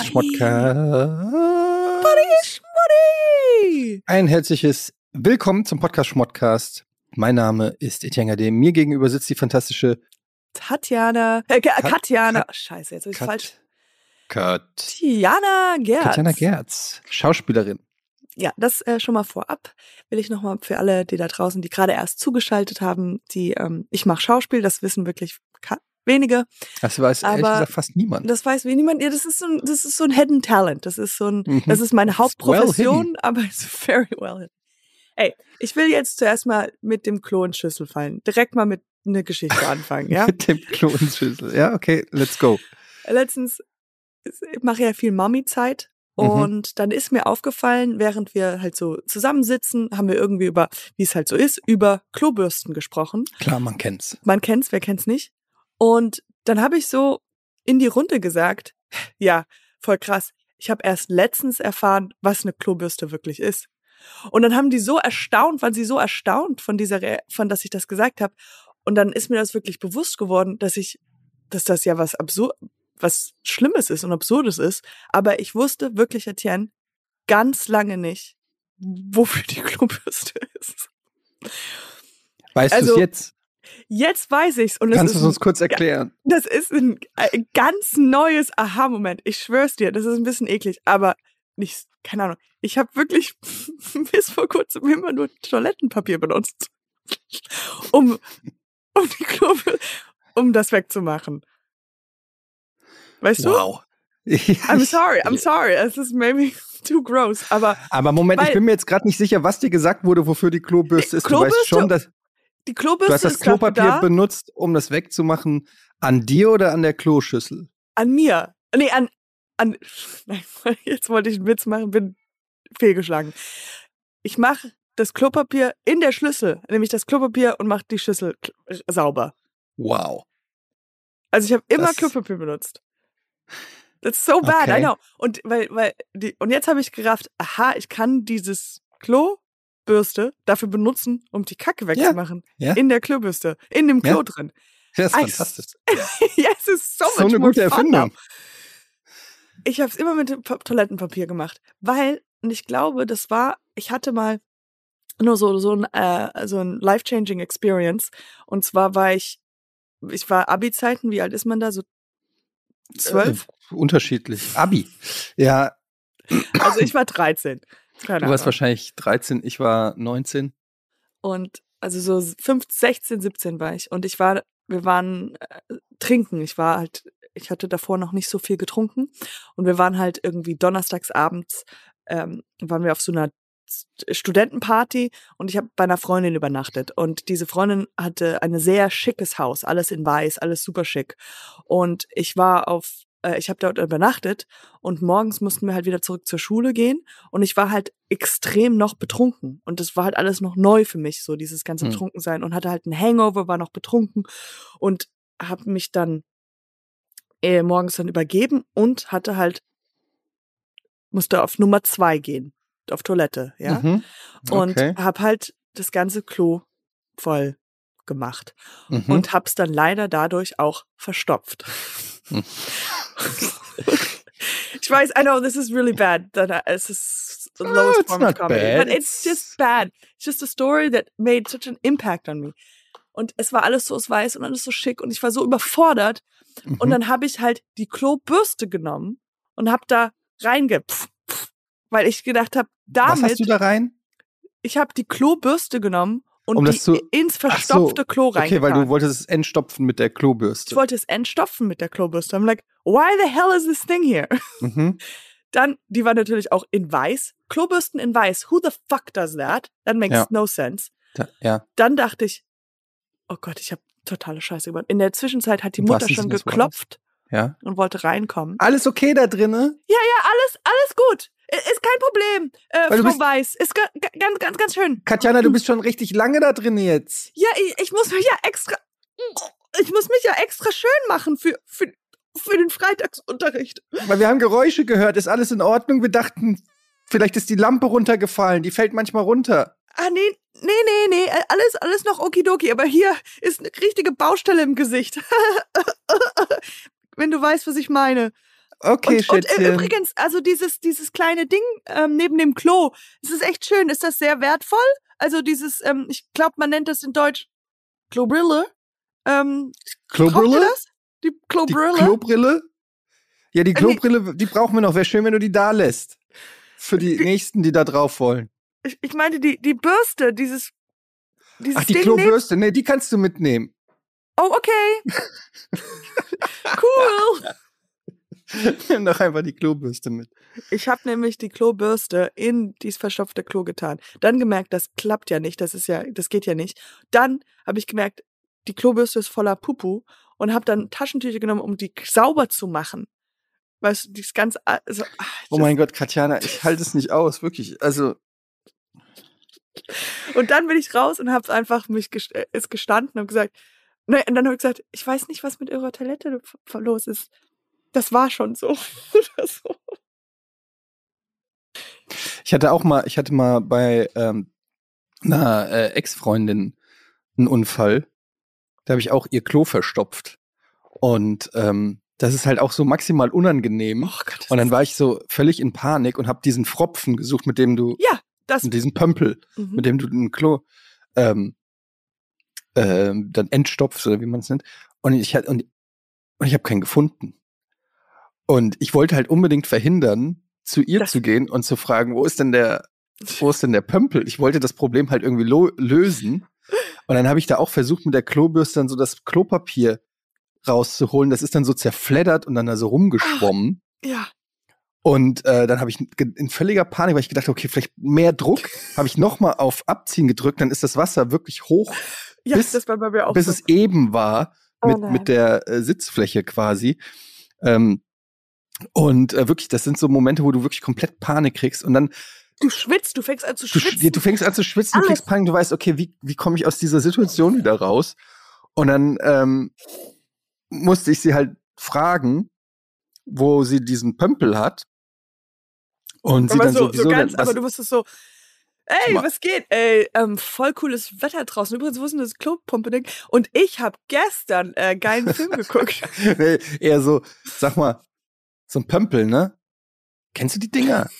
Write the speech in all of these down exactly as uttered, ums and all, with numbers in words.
Schmodcast. Schmoddi! Ein herzliches Willkommen zum Podcast Schmodcast. Mein Name ist Etienne Gade. Mir gegenüber sitzt die fantastische Tatjana. Äh, Kat- Kat- Katjana. Kat- Scheiße, jetzt hab ich's Kat- falsch. Kat- Tatjana Gerz. Katjana Gerz, Schauspielerin. Ja, das äh, schon mal vorab. Will ich nochmal für alle, die da draußen, die gerade erst zugeschaltet haben, die, ähm, ich mache Schauspiel, das wissen wirklich ka- wenige. Das weiß ehrlich Aber gesagt fast niemand. Das weiß wie niemand. Ja, das ist so ein, das ist so ein Hidden Talent. Das ist so ein, Mhm. das ist meine It's well Hauptprofession, hidden. aber it's very well hidden. Ey, ich will jetzt zuerst mal mit dem Klo in Schüssel fallen. Direkt mal mit einer Geschichte anfangen, ja? Mit dem Klo ins Schüssel. Ja, okay, let's go. Letztens, ich mache ja viel Mami-Zeit und mhm. dann ist mir aufgefallen, während wir halt so zusammensitzen, haben wir irgendwie über, wie es halt so ist, über Klobürsten gesprochen. Klar, man kennt's. Man kennt's, wer kennt's nicht? Und dann habe ich so in die Runde gesagt, ja, voll krass, ich habe erst letztens erfahren, was eine Klobürste wirklich ist. Und dann haben die so erstaunt, waren sie so erstaunt von dieser, Re- von dass ich das gesagt habe. Und dann ist mir das wirklich bewusst geworden, dass ich, dass das ja was absurd, was Schlimmes ist und Absurdes ist. Aber ich wusste wirklich, Etienne, ganz lange nicht, wofür die Klobürste ist. Weißt Also, du es jetzt? Jetzt weiß ich's. Und Kannst es du ist es uns kurz erklären? Das ist ein, ein ganz neues Aha-Moment. Ich schwör's dir, das ist ein bisschen eklig, aber nicht, keine Ahnung. Ich habe wirklich bis vor kurzem immer nur Toilettenpapier benutzt, um, um die Klobe, um das wegzumachen. Weißt du? Wow. I'm sorry, I'm sorry. Es ist maybe too gross, aber Aber Moment, Weil- ich bin mir jetzt gerade nicht sicher, was dir gesagt wurde, wofür die Klobürste ist. Du Klobürste? weißt schon, dass die du Klobürste hast das ist dafür Klopapier da, benutzt, um das wegzumachen. An dir oder an der Kloschüssel? an mir. Nee, an, an, nein, jetzt wollte ich einen Witz machen, bin fehlgeschlagen. Ich mache das Klopapier in der Schlüssel, nämlich das Klopapier und mache die Schüssel k- sauber. Wow. Also ich habe immer Das- Klopapier benutzt. That's so bad, Okay. I know. Und weil, weil die, und jetzt habe ich gerafft, aha, ich kann dieses Klobürste dafür benutzen, um die Kacke wegzumachen. Ja. In der Klobürste, in dem Klo Ja. drin. Das ist I- fantastisch. Ja, es ist so, So much eine more gute fun now. Erfindung. Ich habe es immer mit Pa- Toilettenpapier gemacht, weil, und ich glaube, das war, ich hatte mal nur so so ein äh, so ein life-changing Experience. Und zwar war ich, ich war Abi-Zeiten, wie alt ist man da? So zwölf? Äh, unterschiedlich. Abi. Ja, Also ich war dreizehn. Keine du warst Ahnung. wahrscheinlich dreizehn, ich war neunzehn. Und also so fünfzehn, sechzehn, siebzehn war ich. Und ich war, wir waren äh, trinken. Ich war halt, ich hatte davor noch nicht so viel getrunken. Und wir waren halt irgendwie donnerstags abends, ähm, waren wir auf so einer Studentenparty und ich habe bei einer Freundin übernachtet. Und diese Freundin hatte ein sehr schickes Haus, alles in weiß, alles super schick. Und ich war auf, äh, ich habe dort übernachtet und morgens mussten wir halt wieder zurück zur Schule gehen und ich war halt extrem noch betrunken. Und das war halt alles noch neu für mich, so dieses ganze Hm. Betrunkensein und hatte halt einen Hangover, war noch betrunken und habe mich dann äh, morgens dann übergeben und hatte halt, musste auf Nummer zwei gehen, auf Toilette, ja. Mhm. Und Okay. hab halt das ganze Klo voll gemacht. Mhm. Und hab's dann leider dadurch auch verstopft. Hm. Ich weiß, I know, this is really bad. That I- Es ist the No, lowest it's form of not comedy. bad. But it's just bad. It's just a story that made such an impact on me. Und es war alles so aus weiß und alles so schick und ich war so überfordert. Und Mhm. dann habe ich halt die Klobürste genommen und hab da reinge... Weil ich gedacht habe, Was hast du damit... da rein? Ich habe die Klobürste genommen und Um das die zu- ins Ach so, verstopfte Klo Okay, reingetan. weil du wolltest es entstopfen mit der Klobürste. Ich wollte es entstopfen mit der Klobürste. I'm like, why the hell is this thing here? Mhm. Dann, die war natürlich auch in weiß. Klobürsten in weiß. Who the fuck does that? That makes Ja. no sense. Da, ja. Dann dachte ich, oh Gott, ich habe totale Scheiße gemacht. In der Zwischenzeit hat die Im Mutter wahrsten schon Sinne des Wortes. geklopft Ja. und wollte reinkommen. Alles okay da drinne? Ja, ja, alles, alles gut. I- Ist kein Problem. Äh, Weil du Frau bist- Weiß. Ist ga, ga, ganz, ganz, ganz schön. Katjana, du bist schon richtig lange da drin jetzt. Ja, ich, ich muss mich ja extra, ich muss mich ja extra schön machen für, für, für den Freitagsunterricht. Weil wir haben Geräusche gehört. Ist alles in Ordnung? Wir dachten, vielleicht ist die Lampe runtergefallen. Die fällt manchmal runter. Ah, nee, nee, nee, nee, alles, alles noch okidoki, aber hier ist eine richtige Baustelle im Gesicht. Wenn du weißt, was ich meine. Okay, und, und Schätzchen. äh, übrigens, also dieses, dieses kleine Ding ähm, neben dem Klo, es ist echt schön. Ist das sehr wertvoll? Also dieses, ähm, ich glaube, man nennt das in Deutsch Klobrille. Ähm, braucht ihr Klobrille? das? Die Die Klobrille? Klobrille? Ja, die Äh, nee, Klobrille, die brauchen wir noch. Wäre schön, wenn du die da lässt. Für die die, Nächsten, die da drauf wollen. ich, ich meinte die, die Bürste, dieses, Ach, dieses die Ding neben. Klobürste. Nee, die kannst du mitnehmen. Oh, okay. Cool. Nimm doch einfach die Klobürste mit. Ich habe nämlich die Klobürste in dieses verstopfte Klo getan. Dann gemerkt, das klappt ja nicht, das ist ja, das geht ja nicht. Dann habe ich gemerkt, die Klobürste ist voller Pupu und habe dann Taschentücher genommen, um die sauber zu machen. Weißt du, dieses ganze, also, ach, Oh das, mein Gott, Katjana, ich halte es nicht aus, wirklich. Also, und dann bin ich raus und habe einfach mich gest äh, ist gestanden und gesagt, ne, und dann habe ich gesagt, ich weiß nicht, was mit eurer Toilette los ist. Das war schon so. Oder so. ich hatte auch mal, ich hatte mal bei ähm, einer äh, Ex-Freundin einen Unfall. Da habe ich auch ihr Klo verstopft. Und ähm, das ist halt auch so maximal unangenehm. Oh Gott, das Und dann ist- war ich so völlig in Panik und habe diesen Fropfen gesucht, mit dem du, Ja, das. mit diesem Pömpel, Mhm. mit dem du ein Klo ähm, ähm, dann entstopfst oder wie man es nennt. Und ich hatte und, und ich habe keinen gefunden. Und ich wollte halt unbedingt verhindern, zu ihr Das- zu gehen und zu fragen, wo ist denn der, wo ist denn der Pömpel? Ich wollte das Problem halt irgendwie lo- lösen. Und dann habe ich da auch versucht, mit der Klobürste dann so das Klopapier rauszuholen. Das ist dann so zerfleddert und dann da so rumgeschwommen. Ja. Und äh, dann habe ich in völliger Panik, weil ich gedacht habe, okay, vielleicht mehr Druck, habe ich nochmal auf Abziehen gedrückt, dann ist das Wasser wirklich hoch, Ja, bis, das war bei mir auch bis so. es eben war Oh mit, nein. mit der äh, Sitzfläche quasi. Ähm, und äh, wirklich, das sind so Momente, wo du wirklich komplett Panik kriegst und dann Du schwitzt, du fängst an zu du, schwitzen. du fängst an zu schwitzen, du Alles. kriegst Panik, du weißt, okay, wie, wie komme ich aus dieser Situation wieder raus? Und dann ähm, musste ich sie halt fragen, wo sie diesen Pömpel hat. Und sie aber dann so, so, so wieso ganz, denn, was, aber du wusstest so, ey, Ma- was geht? Ey, ähm, voll cooles Wetter draußen. Übrigens, wo ist denn das Klopumpe-Ding? Und ich habe gestern äh, geilen Film geguckt. nee, eher so, sag mal, so ein Pömpel, ne? Kennst du die Dinger?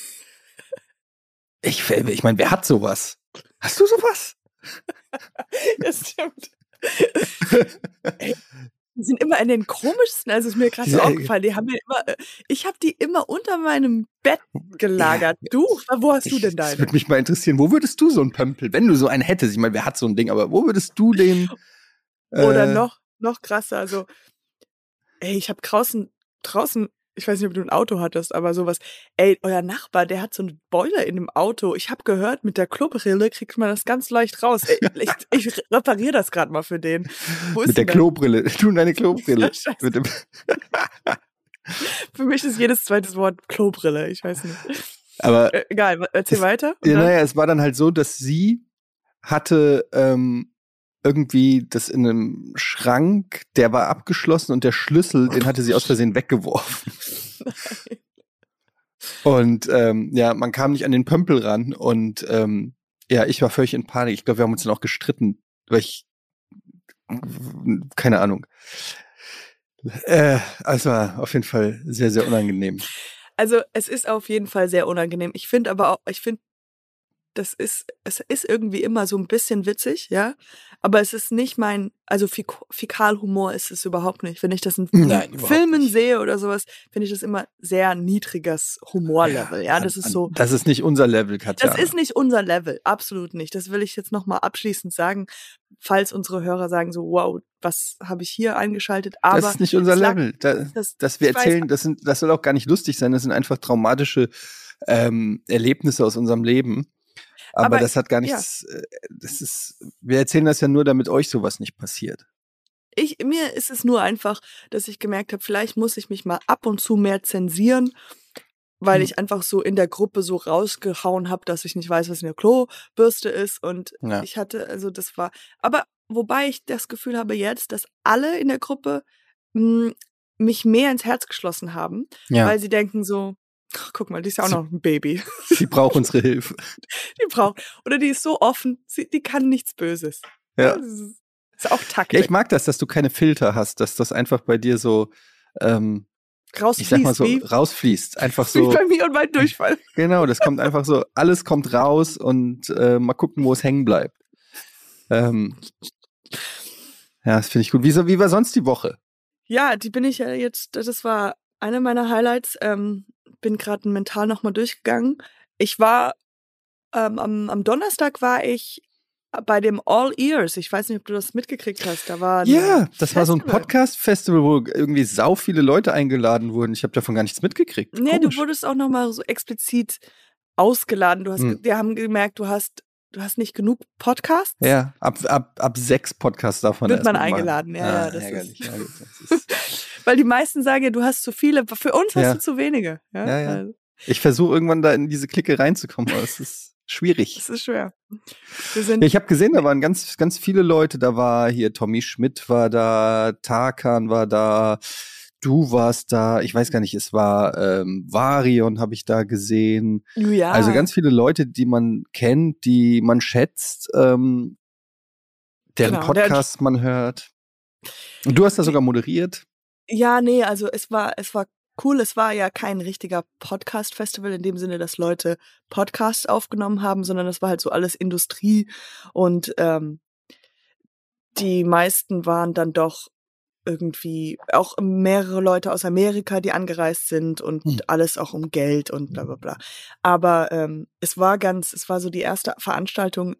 Ich, ich meine, wer hat sowas? Hast du sowas? Das stimmt. Ey, die sind immer in den komischsten, also ist mir gerade so Diese- aufgefallen, die haben mir immer, äh, ich habe die immer unter meinem Bett gelagert. Ja, Du, wo hast du Ich, denn das deine? würde mich mal interessieren, wo würdest du so einen Pömpel, wenn du so einen hättest, ich meine, wer hat so ein Ding, aber wo würdest du den Oder äh, noch, noch krasser, also, ey, ich habe draußen, draußen, ich weiß nicht, ob du ein Auto hattest, aber sowas, ey, euer Nachbar, der hat so einen Boiler in dem Auto. Ich habe gehört, mit der Klobrille kriegt man das ganz leicht raus. Ey, ich ich repariere das gerade mal für den. Wo ist mit der denn Klobrille, du und deine Klobrille. Ja, scheiße. Mit dem, der? Für mich ist jedes zweite Wort Klobrille, ich weiß nicht. aber Äh, egal, erzähl es, weiter. Und ja, dann- naja, es war dann halt so, dass sie hatte ähm, irgendwie das in einem Schrank, der war abgeschlossen und der Schlüssel, den hatte sie aus Versehen weggeworfen. Nein. Und ähm, ja, man kam nicht an den Pömpel ran und ähm, ja, ich war völlig in Panik. Ich glaube, wir haben uns dann auch gestritten, weil ich keine Ahnung. Äh, also war auf jeden Fall sehr, sehr unangenehm. Also es ist auf jeden Fall sehr unangenehm. Ich finde aber auch, ich finde, das ist, es ist irgendwie immer so ein bisschen witzig, ja. Aber es ist nicht mein, also Fik Fäkalhumor ist es überhaupt nicht. Wenn ich das in Nein, überhaupt Filmen nicht. sehe oder sowas, finde ich das immer sehr niedriges Humorlevel. Ja, das an- ist an- so. Das ist nicht unser Level, Katja. Das ist nicht unser Level, absolut nicht. Das will ich jetzt nochmal abschließend sagen, falls unsere Hörer sagen so, wow, was habe ich hier eingeschaltet? Aber das ist nicht unser es lag- Level. Da, das- dass wir ich weiß- erzählen, das, sind, das soll auch gar nicht lustig sein. Das sind einfach traumatische ähm, Erlebnisse aus unserem Leben. Aber, Aber, das hat gar nichts. Äh, das ist. Wir erzählen das ja nur, damit euch sowas nicht passiert. Ich, mir ist es nur einfach, dass ich gemerkt habe, vielleicht muss ich mich mal ab und zu mehr zensieren, weil Hm. ich einfach so in der Gruppe so rausgehauen habe, dass ich nicht weiß, was in der Klobürste ist. Und Ja. ich hatte, also das war, aber wobei ich das Gefühl habe jetzt, dass alle in der Gruppe mh, mich mehr ins Herz geschlossen haben, Ja. weil sie denken so, ach, guck mal, die ist ja auch Sie- noch ein Baby. Sie braucht unsere Hilfe. Die braucht, oder die ist so offen, sie, die kann nichts Böses. Ja. Das ist, ist auch Ja, Taktik. ich mag das, dass du keine Filter hast, dass das einfach bei dir so, ähm, rausfließt. Ich sag mal so, wie, rausfließt. Einfach wie so. bei mir und meinem Durchfall. Genau, das kommt einfach so, alles kommt raus und äh, mal gucken, wo es hängen bleibt. Ähm, ja, das finde ich gut. Wie, so, wie war sonst die Woche? Ja, die bin ich ja jetzt, das war eine meiner Highlights. Ähm, bin gerade mental nochmal durchgegangen. Ich war, ähm, am, am Donnerstag war ich bei dem All Ears. Ich weiß nicht, ob du das mitgekriegt hast. Da war Ja, das Festival. war so ein Podcast-Festival, wo irgendwie sau viele Leute eingeladen wurden. Ich habe davon gar nichts mitgekriegt. Nee, Komisch. du wurdest auch nochmal so explizit ausgeladen. Du hast, Hm. Wir haben gemerkt, du hast, du hast nicht genug Podcasts. Ja, ab, ab, ab sechs Podcasts davon Wird man erst mal eingeladen. Ja, ah, ja, das ärgerlich, ist, ärgerlich. Das ist weil die meisten sagen ja, du hast zu viele. Für uns hast Ja. du zu wenige. Ja, Ja, ja. Also, Ich versuche irgendwann da in diese Clique reinzukommen, aber es ist schwierig. das ist schwer. Wir sind Ja, ich habe gesehen, da waren ganz, ganz viele Leute. Da war hier Tommy Schmidt war da, Tarkan war da, du warst da. Ich weiß gar nicht, es war ähm, Varion habe ich da gesehen. ja. Also ganz viele Leute, die man kennt, die man schätzt, ähm, deren Genau, der- Podcasts man hört. Und du hast da sogar moderiert. Ja, nee, also es war, es war cool. Es war ja kein richtiger Podcast-Festival in dem Sinne, dass Leute Podcasts aufgenommen haben, sondern das war halt so alles Industrie und ähm, die meisten waren dann doch irgendwie auch mehrere Leute aus Amerika, die angereist sind und Hm. alles auch um Geld und bla bla bla. Aber ähm, es war ganz, es war so die erste Veranstaltung,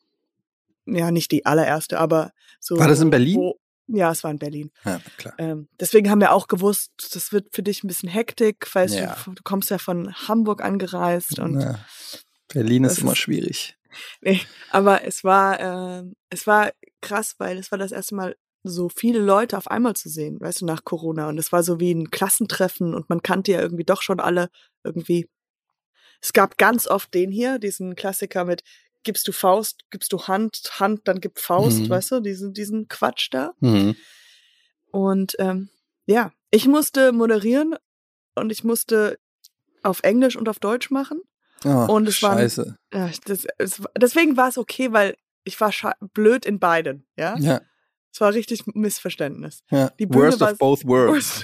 ja, nicht die allererste, aber so. War das in Berlin? Wo, ja, es war in Berlin. Ja, klar. Ähm, deswegen haben wir auch gewusst, das wird für dich ein bisschen Hektik, weil Ja. du, du kommst ja von Hamburg angereist und Ja. Berlin ist das immer ist- schwierig. nee, aber es war, ähm, es war krass, weil es war das erste Mal so viele Leute auf einmal zu sehen, weißt du, nach Corona. Und es war so wie ein Klassentreffen und man kannte ja irgendwie doch schon alle irgendwie. Es gab ganz oft den hier, diesen Klassiker mit gibst du Faust, gibst du Hand, Hand, dann gib Faust, Mhm. weißt du, diesen, diesen Quatsch da. Mhm. Und ähm, ja, ich musste moderieren und ich musste auf Englisch und auf Deutsch machen. Oh, Und es waren- scheiße. Ja, das, es, deswegen war es okay, weil ich war scha- blöd in beiden, ja. Ja, Es war richtig Missverständnis. ja. Die Bühne Worst war- of both worlds.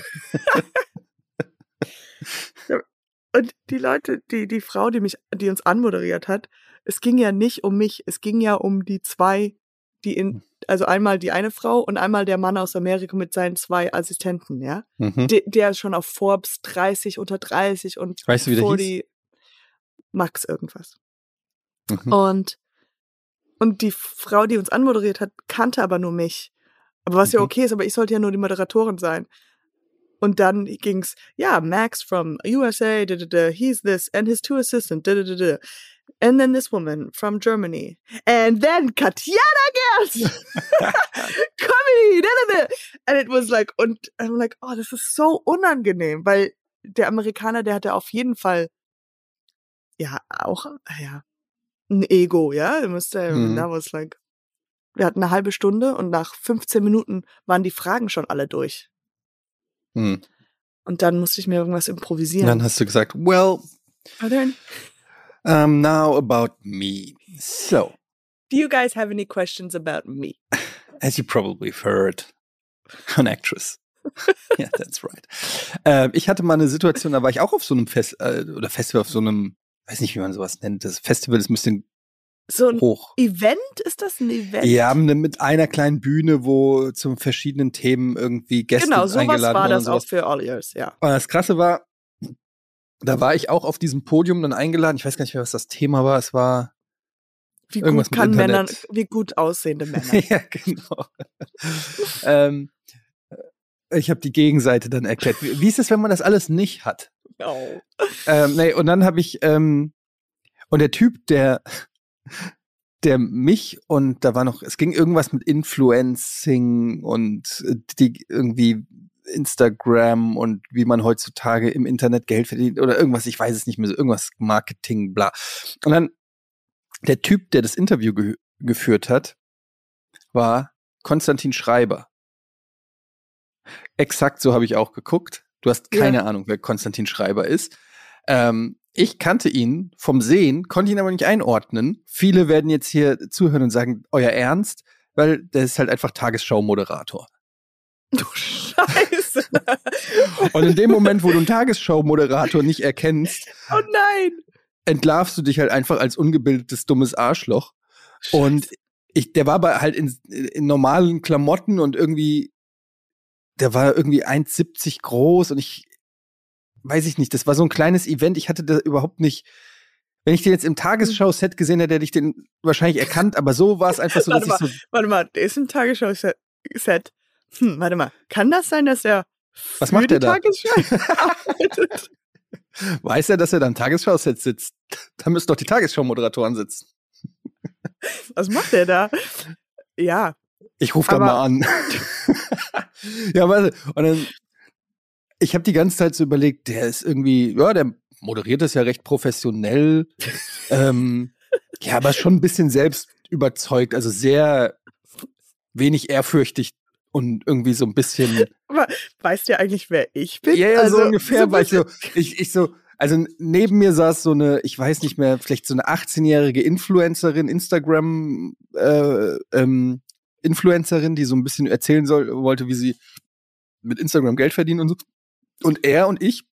Ja, und die Leute, die, die Frau, die mich, die uns anmoderiert hat, es ging ja nicht um mich, es ging ja um die zwei, die in, also einmal die eine Frau und einmal der Mann aus Amerika mit seinen zwei Assistenten, ja. Mhm. De, der ist schon auf Forbes dreißig unter dreißig und Weißt du, wie der hieß? vierzig Max irgendwas. Mhm. Und, und die Frau, die uns anmoderiert hat, kannte aber nur mich. Aber was ja Mhm. okay ist, aber ich sollte ja nur die Moderatorin sein. Und dann ging's, ja, Max from U S A, da, da, da, he's this, and his two assistants, da, da, da, da. And then this woman from Germany. And then Katjana Gerst! Comedy! Da, da, da. And it was like, und I'm like, oh, das ist so unangenehm, weil der Amerikaner, der hatte auf jeden Fall, ja, auch, ja, ein Ego, ja, der musste, Mhm. that was like, wir hatten eine halbe Stunde und nach fünfzehn Minuten waren die Fragen schon alle durch. Mhm. Und dann musste ich mir irgendwas Und improvisieren. dann hast du gesagt, well, Are there any- um, now about me. So, Do you guys have any questions about me? as you probably have heard, an actress. Yeah, that's right. Äh, ich hatte mal eine Situation, da war ich auch auf so einem Fest, äh, oder Festival, auf so einem, weiß nicht, wie man sowas nennt. Das Festival ist ein bisschen So ein hoch. Event? Ist das ein Event? Ja, ne- mit einer kleinen Bühne, wo zu verschiedenen Themen irgendwie Gäste Genau, sowas eingeladen war wurden das und sowas. auch für All Years, ja. Und das Krasse war, da war ich auch auf diesem Podium dann eingeladen. Ich weiß gar nicht mehr, was das Thema war. Es war Wie Irgendwas gut mit kann Männer, Internet. wie gut aussehende Männer. ja, genau. ähm, ich habe die Gegenseite dann erklärt. Wie, wie ist es, wenn man das alles nicht hat? Oh. Ähm, nee, und dann habe ich, ähm, und der Typ, der, der mich und da war noch, es ging irgendwas mit Influencing und äh, die irgendwie Instagram und wie man heutzutage im Internet Geld verdient oder irgendwas, ich weiß es nicht mehr so, irgendwas Marketing, bla. Und dann der Typ, der das Interview ge- geführt hat, war Konstantin Schreiber. Exakt so habe ich auch geguckt. Du hast keine Ja. Ahnung, wer Konstantin Schreiber ist. Ähm, ich kannte ihn vom Sehen, konnte ihn aber nicht einordnen. Viele werden jetzt hier zuhören und sagen, euer Ernst? Weil der ist halt einfach Tagesschau-Moderator. Du Scheiße. Und in dem Moment, wo du einen Tagesschau-Moderator nicht erkennst, oh nein, entlarvst du dich halt einfach als ungebildetes, dummes Arschloch. Scheiße. Und ich, der war aber halt in, in normalen Klamotten und irgendwie, der war irgendwie eins siebzig groß und ich, weiß ich nicht, das war so ein kleines Event, ich hatte da überhaupt nicht, wenn ich den jetzt im Tagesschau-Set gesehen hätte, hätte ich den wahrscheinlich erkannt, aber so war es einfach so, warte dass mal, ich so... Warte mal, der ist im Tagesschau-Set. Hm, warte mal, kann das sein, dass er Was macht der da? Tagesschau arbeitet? Weiß er, dass er da im Tagesschau-Set sitzt? Da müssen doch die Tagesschau-Moderatoren sitzen. Was macht der da? Ja. Ich rufe da mal an. Ja, warte. Und dann, ich habe die ganze Zeit so überlegt, der ist irgendwie, ja, der moderiert das ja recht professionell. ähm, ja, aber schon ein bisschen selbst überzeugt, also sehr wenig ehrfürchtig und irgendwie so ein bisschen. Aber weißt du eigentlich, wer ich bin? Ja, ja, also, so ungefähr, so weil ich so, ich, ich so, also neben mir saß so eine, ich weiß nicht mehr, vielleicht so eine achtzehnjährige Influencerin, Instagram, äh, ähm, Influencerin, die so ein bisschen erzählen soll, wollte, wie sie mit Instagram Geld verdienen und so. Und er und ich.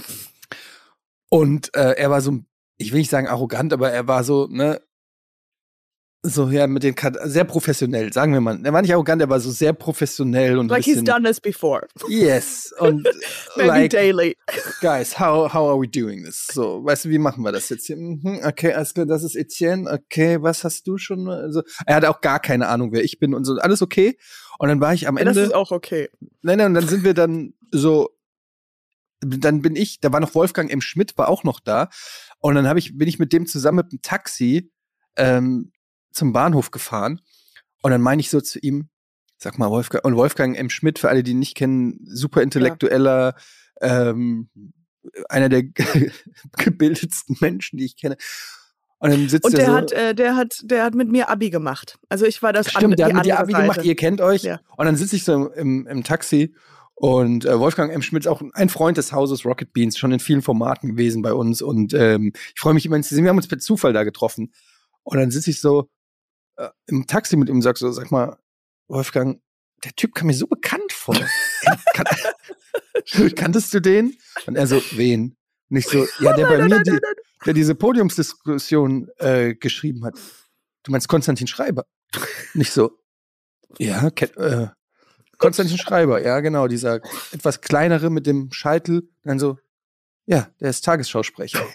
Und äh, er war so, ich will nicht sagen arrogant, aber er war so, ne, so, ja, mit den Kat- sehr professionell, sagen wir mal. Er war nicht arrogant, er war so sehr professionell und like ein bisschen, he's done this before. Yes. Und maybe like, daily. Guys, how, how are we doing this? So, weißt du, wie machen wir das jetzt hier? Mhm, okay, alles klar, das ist Etienne. Okay, was hast du schon? Also, er hatte auch gar keine Ahnung, wer ich bin und so. Alles okay. Und dann war ich am Ende. Das ist auch okay. Nein, nein, und dann sind wir dann so, dann bin ich, da war noch Wolfgang M. Schmidt, war auch noch da. Und dann hab ich, bin ich mit dem zusammen mit dem Taxi ähm, zum Bahnhof gefahren. Und dann meine ich so zu ihm, sag mal, Wolfgang, und Wolfgang M. Schmidt, für alle, die ihn nicht kennen, super intellektueller, ja. ähm, einer der gebildetsten Menschen, die ich kenne. Und dann sitzt und der er so, hat, äh, der hat, der hat mit mir Abi gemacht. Also ich war das Stimmt, an, der hat mit dir andere Abi Seite. gemacht, ihr kennt euch. Ja. Und dann sitze ich so im, im Taxi und äh, Wolfgang M. Schmidt ist auch ein Freund des Hauses Rocket Beans, schon in vielen Formaten gewesen bei uns. Und ähm, ich freue mich immer, ihn zu sehen. Wir haben uns per Zufall da getroffen. Und dann sitze ich so äh, im Taxi mit ihm und sag so, sag mal, Wolfgang, der Typ kam mir so bekannt vor. Kan kanntest du den? Und er so, wen? Und ich so, ja, der bei mir, die, der diese Podiumsdiskussion äh, geschrieben hat. Du meinst Konstantin Schreiber? Nicht so, ja, äh, Konstantin Schreiber, ja, genau, dieser etwas kleinere mit dem Scheitel. Und dann so, ja, der ist Tagesschausprecher.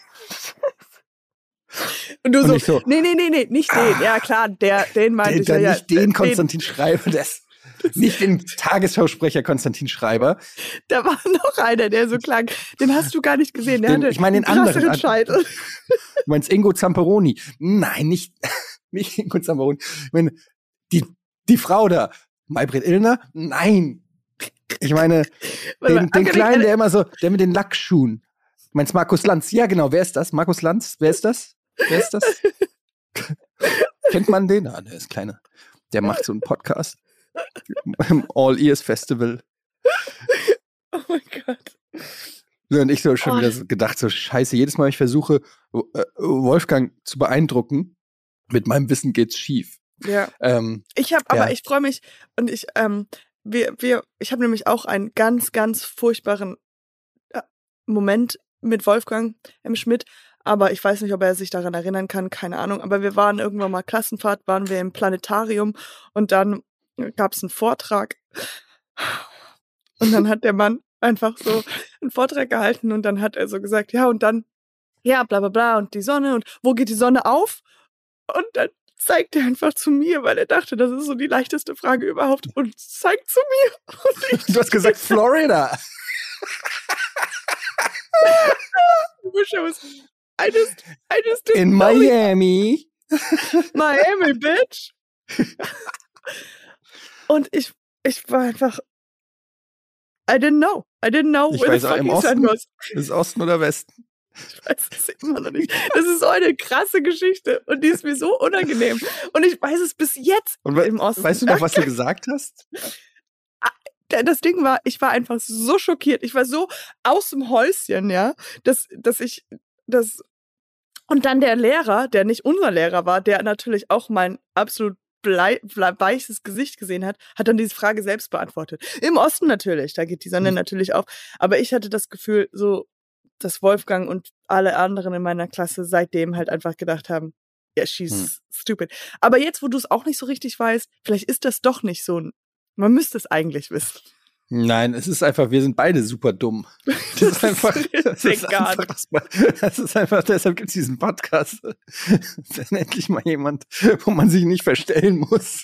Und du Und so, ich so, nee, nee, nee, nee, nicht den. Ah, ja, klar, der, den meinte den, ich. Ja, dann ja, nicht den Konstantin Schreiber, das, nicht den Tagesschausprecher Konstantin Schreiber. Da war noch einer, der so klang. Den hast du gar nicht gesehen. Der Den, hatte ich meine den einen anderen. krasseren Scheitel. Du meinst Ingo Zamperoni? Nein, nicht, nicht Ingo Zamperoni. Ich meine, die, die Frau da, Maybrit Illner? Nein. Ich meine, den, den Kleinen, der immer so, der mit den Lackschuhen. Du meinst Markus Lanz? Ja, genau. Wer ist das? Markus Lanz? Wer ist das? Wer ist das? Kennt man den? Ah, der ist kleiner. Der macht so einen Podcast im All Ears Festival. Oh mein Gott. Und ich so schon oh. wieder so gedacht, so scheiße, jedes Mal, wenn ich versuche, Wolfgang zu beeindrucken, mit meinem Wissen geht's schief. Ja. Ähm, ich habe, ja. aber ich freue mich und ich, ähm, wir, wir, ich habe nämlich auch einen ganz, ganz furchtbaren äh, Moment mit Wolfgang M. Schmidt, aber ich weiß nicht, ob er sich daran erinnern kann, keine Ahnung. Aber wir waren irgendwann mal Klassenfahrt, waren wir im Planetarium und dann gab es einen Vortrag und dann hat der Mann einfach so einen Vortrag gehalten und dann hat er so gesagt, ja und dann, ja bla bla bla und die Sonne und wo geht die Sonne auf? Und dann zeigt er einfach zu mir, weil er dachte, das ist so die leichteste Frage überhaupt und zeigt zu mir. Und ich du hast gesagt Florida. I just, I just didn't In Miami. Miami, bitch. Und ich, ich war einfach, I didn't know. I didn't know ich where weiß the auch, im fucking sun Osten, was. ist Osten oder Westen? Ich weiß es immer noch nicht. Das ist so eine krasse Geschichte und die ist mir so unangenehm. Und ich weiß es bis jetzt und we im Osten. Weißt du noch, was du gesagt hast? Das Ding war, ich war einfach so schockiert. Ich war so aus dem Häuschen, ja, dass, dass ich, das, und dann der Lehrer, der nicht unser Lehrer war, der natürlich auch mein absolut blei, blei, weiches Gesicht gesehen hat, hat dann diese Frage selbst beantwortet. Im Osten natürlich, da geht die Sonne mhm. natürlich auf. Aber ich hatte das Gefühl, so, dass Wolfgang und alle anderen in meiner Klasse seitdem halt einfach gedacht haben, ja, yeah, she's hm. stupid. Aber jetzt, wo du es auch nicht so richtig weißt, vielleicht ist das doch nicht so. Man müsste es eigentlich wissen. Nein, es ist einfach, wir sind beide super dumm. Das ist einfach, das ist einfach, das, das ist einfach, deshalb gibt es diesen Podcast. Das ist endlich mal jemand, wo man sich nicht verstellen muss.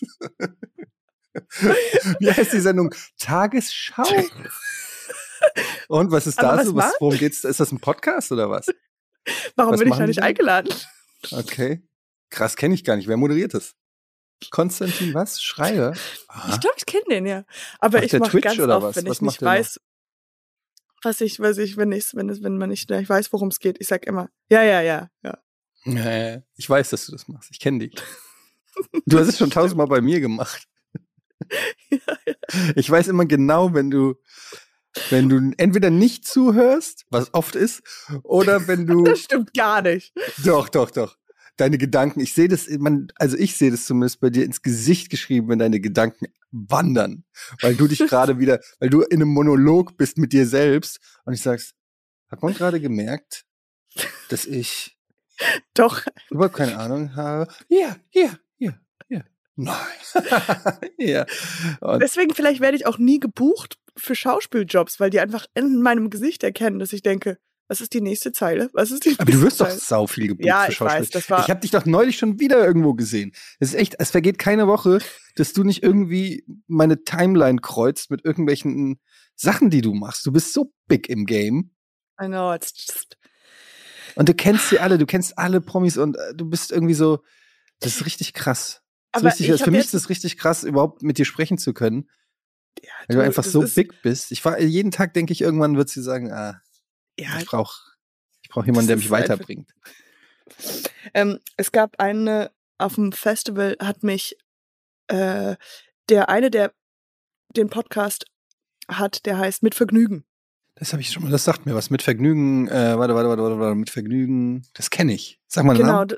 Wie heißt die Sendung? Tagesschau? Und was ist da so? Was, worum geht's? Ist das ein Podcast oder was? Warum was bin ich da nicht eingeladen? Okay. Krass, kenne ich gar nicht. Wer moderiert das? Konstantin was? Schreier? Aha. Ich glaube, ich kenne den, ja. Aber macht ich mache ganz oft, was? wenn was ich nicht weiß, was ich, was ich, wenn ich, wenn es, wenn man nicht, ich weiß, worum es geht, ich sag immer, ja, ja, ja, ja. Nee, ich weiß, dass du das machst. Ich kenne dich. Du hast es schon tausendmal bei mir gemacht. Ja, ja. Ich weiß immer genau, wenn du, wenn du entweder nicht zuhörst, was oft ist, oder wenn du. Das stimmt gar nicht. Doch, doch, doch. Deine Gedanken, ich sehe das, man, also ich sehe das zumindest bei dir ins Gesicht geschrieben, wenn deine Gedanken wandern, weil du dich gerade wieder, weil du in einem Monolog bist mit dir selbst und ich sagst, hat man gerade gemerkt, dass ich doch überhaupt keine Ahnung habe? Ja, ja, ja, ja. Nein. Ja. Und deswegen vielleicht werde ich auch nie gebucht für Schauspieljobs, weil die einfach in meinem Gesicht erkennen, dass ich denke, was ist die nächste Zeile? Was ist die nächste Aber du wirst Zeile? doch sau viel gebucht ja, für ich Schauspiel. weiß, das war ich habe dich doch neulich schon wieder irgendwo gesehen. Es ist echt, es vergeht keine Woche, dass du nicht irgendwie meine Timeline kreuzt mit irgendwelchen Sachen, die du machst. Du bist so big im Game. I know, it's just und du kennst sie alle, du kennst alle Promis und äh, du bist irgendwie so, das ist richtig krass. Das ist Aber richtig, ich also für mich ist es richtig krass, überhaupt mit dir sprechen zu können. Ja, weil du, du einfach so ist, big bist. Ich war, jeden Tag denke ich, irgendwann wird sie sagen, ah, ja, ich brauche ich brauch jemanden, der mich weiterbringt. Ähm, es gab eine, auf dem Festival hat mich äh, der eine, der den Podcast hat, der heißt Mit Vergnügen. Das habe ich schon mal, das sagt mir was. Mit Vergnügen, äh, warte, warte, warte, warte, warte, mit Vergnügen, das kenne ich. Sag mal den Genau. Namen. D-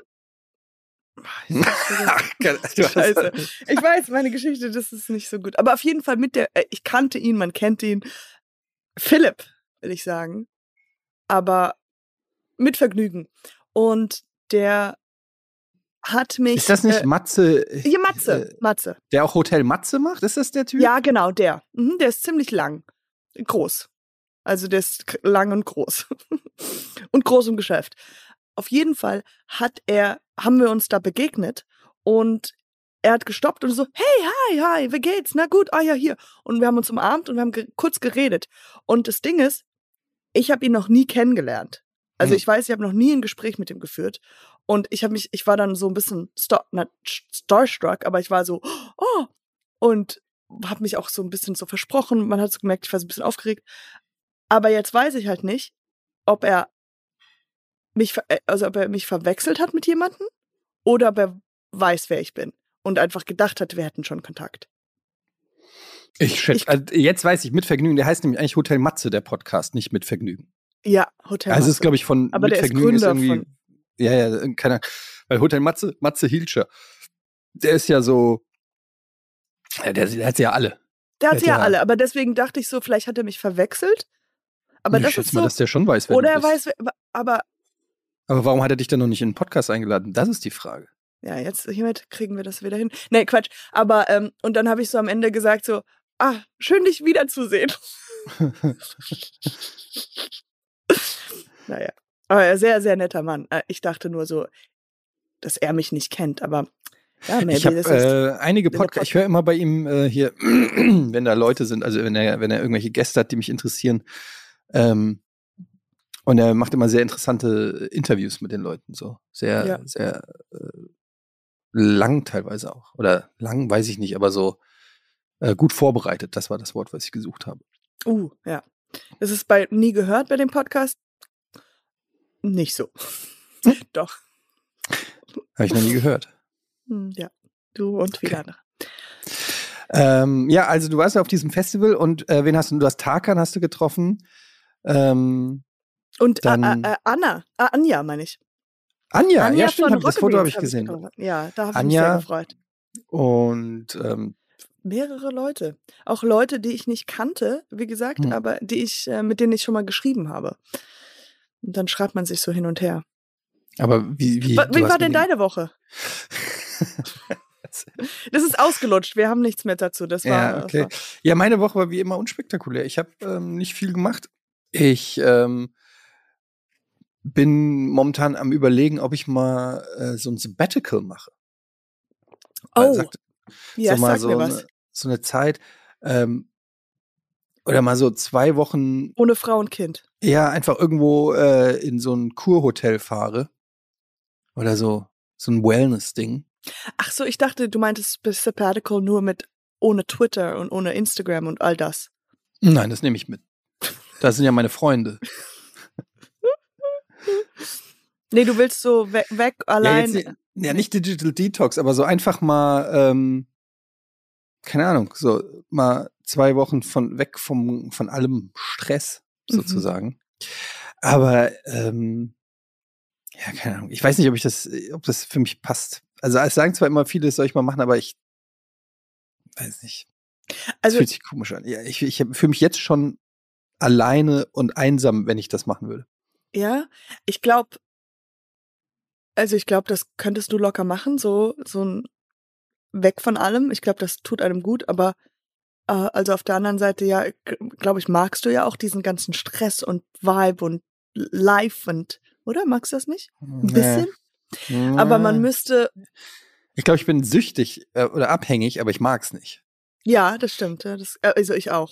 Scheiße. Ich weiß, meine Geschichte, das ist nicht so gut. Aber auf jeden Fall mit der, äh, ich kannte ihn, man kennt ihn. Philipp, will ich sagen. Aber mit Vergnügen. Und der hat mich. Ist das nicht äh, Matze? Ja, Matze. Äh, Matze. Der auch Hotel Matze macht? Ist das der Typ? Ja, genau, der. Mhm, der ist ziemlich lang. Groß. Also der ist k- lang und groß. Und groß im Geschäft. Auf jeden Fall hat er, haben wir uns da begegnet und er hat gestoppt und so, hey, hi, hi, wie geht's? Na gut, ah ja, hier. Und wir haben uns umarmt und wir haben ge- kurz geredet. Und das Ding ist, ich habe ihn noch nie kennengelernt. Also Mhm. ich weiß, ich habe noch nie ein Gespräch mit ihm geführt. Und ich habe mich, ich war dann so ein bisschen star, not starstruck, aber ich war so, oh, und habe mich auch so ein bisschen so versprochen. Man hat so gemerkt, ich war so ein bisschen aufgeregt. Aber jetzt weiß ich halt nicht, ob er mich, ver- äh, also ob er mich verwechselt hat mit jemandem oder ob er weiß, wer ich bin und einfach gedacht hat, wir hätten schon Kontakt. Ich schätze, Ich- also jetzt weiß ich, mit Vergnügen, der heißt nämlich eigentlich Hotel Matze, der Podcast, nicht mit Vergnügen. Ja, Hotel Also es ist, Matze. glaube ich, von Aber mit der ist Vergnügen ist Gründer irgendwie. Ja, ja, keine Ahnung. Weil Hotel Matze, Matze Hilscher, der ist ja so, ja, der, der hat sie ja alle. Der hat Ja, sie ja der- alle, aber deswegen dachte ich so, vielleicht hat er mich verwechselt. Aber ich das schätze ist mal, so, dass der schon weiß, wer oder du er bist. weiß, wer- aber Aber warum hat er dich denn noch nicht in den Podcast eingeladen? Das ist die Frage. ja, jetzt hiermit kriegen wir das wieder hin. Nee, Quatsch. Aber, ähm, und dann habe ich so am Ende gesagt so, ah, schön dich wiederzusehen. Naja. Aber er ist sehr, sehr netter Mann. Äh, Ich dachte nur so, dass er mich nicht kennt, aber ja, maybe Ich habe das ist. äh, einige der Podcasts, ich höre immer bei ihm äh, hier, wenn da Leute sind, also wenn er, wenn er irgendwelche Gäste hat, die mich interessieren. Ähm, und er macht immer sehr interessante Interviews mit den Leuten, so sehr, Ja. sehr äh, lang teilweise auch. Oder lang, weiß ich nicht, aber so äh, gut vorbereitet. Das war das Wort, was ich gesucht habe. Uh, ja. Das ist bei nie gehört bei dem Podcast. Nicht so. Doch. Habe ich noch nie gehört. Hm, ja. Du und viele Okay. andere. Ähm, ja, also du warst ja auf diesem Festival und äh, wen hast du? Du hast Tarkan hast du getroffen. Ähm, Und äh, Dann- äh, Anna, äh, Anja meine ich. Anja, Anja ja stimmt, von hab, das Foto habe ich Rocket Beans gesehen. hab ich getroffen. Ja, da habe ich mich Anja- sehr gefreut. Und ähm, mehrere Leute. Auch Leute, die ich nicht kannte, wie gesagt, hm. aber die ich, äh, mit denen ich schon mal geschrieben habe. Und dann schreibt man sich so hin und her. Aber wie, wie, Wa- du Wie hast war mit denn dem- deine Woche? Das ist ausgelutscht, wir haben nichts mehr dazu. Das war, Ja, das okay. war Ja, meine Woche war wie immer unspektakulär. Ich habe ähm, nicht viel gemacht. Ich ähm, bin momentan am Überlegen, ob ich mal äh, so ein Sabbatical mache. Weil, Oh, sagt, ja, so mal sag mir so was. eine, so eine Zeit ähm, oder mal so zwei Wochen, Ohne Frau und Kind. ja, einfach irgendwo äh, in so ein Kurhotel fahre oder so, so ein Wellness-Ding. Ach so, ich dachte, du meintest bis Sabbatical nur mit ohne Twitter und ohne Instagram und all das. Nein, das nehme ich mit. Das sind ja meine Freunde. Nee, du willst so weg, weg Ja, allein. jetzt, ja, nicht Digital Detox, aber so einfach mal, ähm, keine Ahnung, so mal zwei Wochen von weg vom, von allem Stress sozusagen. Mhm. Aber, ähm, ja, keine Ahnung. Ich weiß nicht, ob ich das, ob das für mich passt. Also, es sagen zwar immer viele, das soll ich mal machen, aber ich weiß nicht. Es Also, fühlt sich komisch an. Ja, ich, ich fühle mich jetzt schon alleine und einsam, wenn ich das machen würde. ja, ich glaube, also ich glaube, das könntest du locker machen, so, so ein weg von allem. Ich glaube, das tut einem gut, aber äh, also auf der anderen Seite, ja, glaube ich, magst du ja auch diesen ganzen Stress und Vibe und Life und, oder? Magst du das nicht? Ein bisschen? Nee. Aber man müsste. Ich glaube, ich bin süchtig äh, oder abhängig, aber ich mag's nicht. Ja, das stimmt. Ja, das, also ich auch.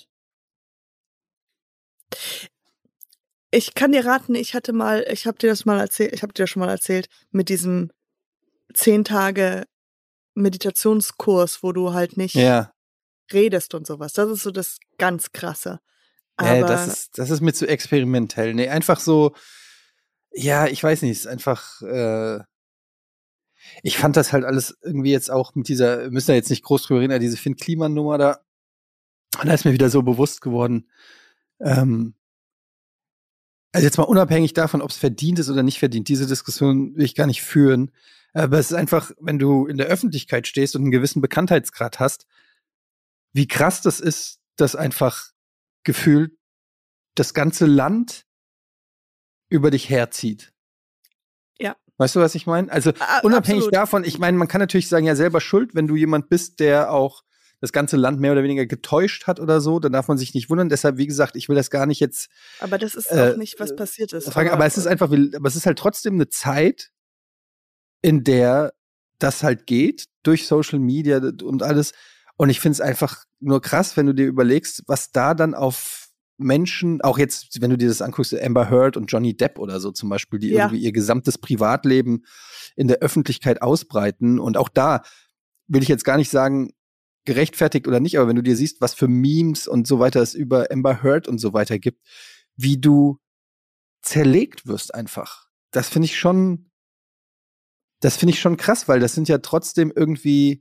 Ich kann dir raten, ich hatte mal, ich habe dir das mal erzählt, ich habe dir das schon mal erzählt, mit diesem zehn Tage Meditationskurs, wo du halt nicht Ja. redest und sowas. Das ist so das ganz Krasse. Aber äh, das ist, das ist mir zu experimentell. Nee, einfach so, ja, ich weiß nicht, es ist einfach, äh, ich fand das halt alles irgendwie jetzt auch mit dieser, wir müssen ja jetzt nicht groß drüber reden, diese Finn-Kliman-Nummer da, und da ist mir wieder so bewusst geworden, ähm, also jetzt mal unabhängig davon, ob es verdient ist oder nicht verdient, diese Diskussion will ich gar nicht führen. Aber es ist einfach, wenn du in der Öffentlichkeit stehst und einen gewissen Bekanntheitsgrad hast, wie krass das ist, dass einfach gefühlt das ganze Land über dich herzieht. Ja. Weißt du, was ich meine? Also A- unabhängig absolut. davon, ich meine, man kann natürlich sagen, ja, selber schuld, wenn du jemand bist, der auch das ganze Land mehr oder weniger getäuscht hat oder so, dann darf man sich nicht wundern. Deshalb, wie gesagt, ich will das gar nicht jetzt Aber das ist äh, auch nicht, was passiert ist. fragen, aber, aber es ist einfach, aber es ist halt trotzdem eine Zeit, in der das halt geht, durch Social Media und alles. Und ich finde es einfach nur krass, wenn du dir überlegst, was da dann auf Menschen, auch jetzt, wenn du dir das anguckst, Amber Heard und Johnny Depp oder so zum Beispiel, die Ja. irgendwie ihr gesamtes Privatleben in der Öffentlichkeit ausbreiten. Und auch da will ich jetzt gar nicht sagen, gerechtfertigt oder nicht, aber wenn du dir siehst, was für Memes und so weiter es über Amber Heard und so weiter gibt, wie du zerlegt wirst einfach. Das finde ich schon, das finde ich schon krass, weil das sind ja trotzdem irgendwie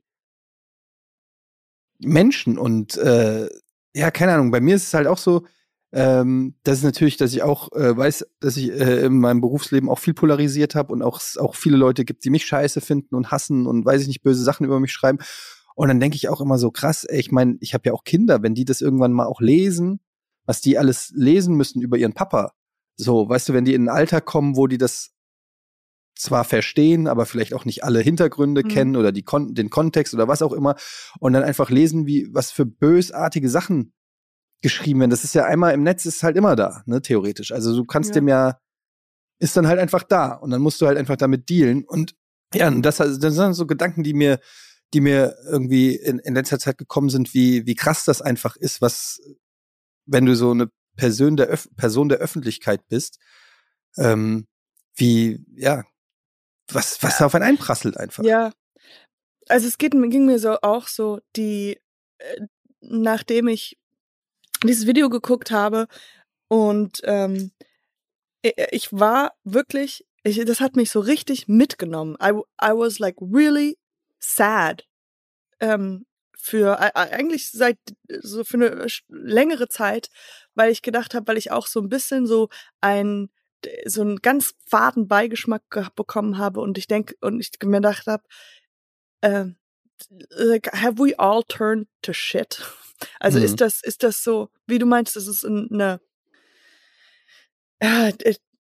Menschen und äh, ja, keine Ahnung, bei mir ist es halt auch so, ähm, das ist natürlich, dass ich auch äh, weiß, dass ich äh, in meinem Berufsleben auch viel polarisiert habe und auch es auch viele Leute gibt, die mich scheiße finden und hassen und weiß ich nicht, böse Sachen über mich schreiben. Und dann denke ich auch immer so, krass, ey, ich meine, ich habe ja auch Kinder, wenn die das irgendwann mal auch lesen, was die alles lesen müssen über ihren Papa. So, weißt du, wenn die in ein Alter kommen, wo die das zwar verstehen, aber vielleicht auch nicht alle Hintergründe Mhm. kennen oder die Kon- den Kontext oder was auch immer und dann einfach lesen, wie was für bösartige Sachen geschrieben werden. Das ist ja einmal im Netz, ist halt immer da, ne, theoretisch. Also du kannst Ja. dem ja, ist dann halt einfach da und dann musst du halt einfach damit dealen und ja, und das, das sind so Gedanken, die mir, die mir irgendwie in, in letzter Zeit gekommen sind, wie, wie krass das einfach ist, was, wenn du so eine Person der, Öf- Person der Öffentlichkeit bist, ähm, wie, ja, was, was da auf einen einprasselt einfach. Ja. Also es geht, ging mir so auch so, die, äh, nachdem ich dieses Video geguckt habe und ähm, i- ich war wirklich, ich, das hat mich so richtig mitgenommen. I, I was like really sad. Ähm, für äh, eigentlich seit so für eine sch- längere Zeit, weil ich gedacht habe, weil ich auch so ein bisschen so ein so einen ganz faden Beigeschmack ge- bekommen habe und ich denke und ich mir gedacht habe, äh, like, have we all turned to shit? Also Mhm. ist das, ist das so, wie du meinst, das ist eine, äh,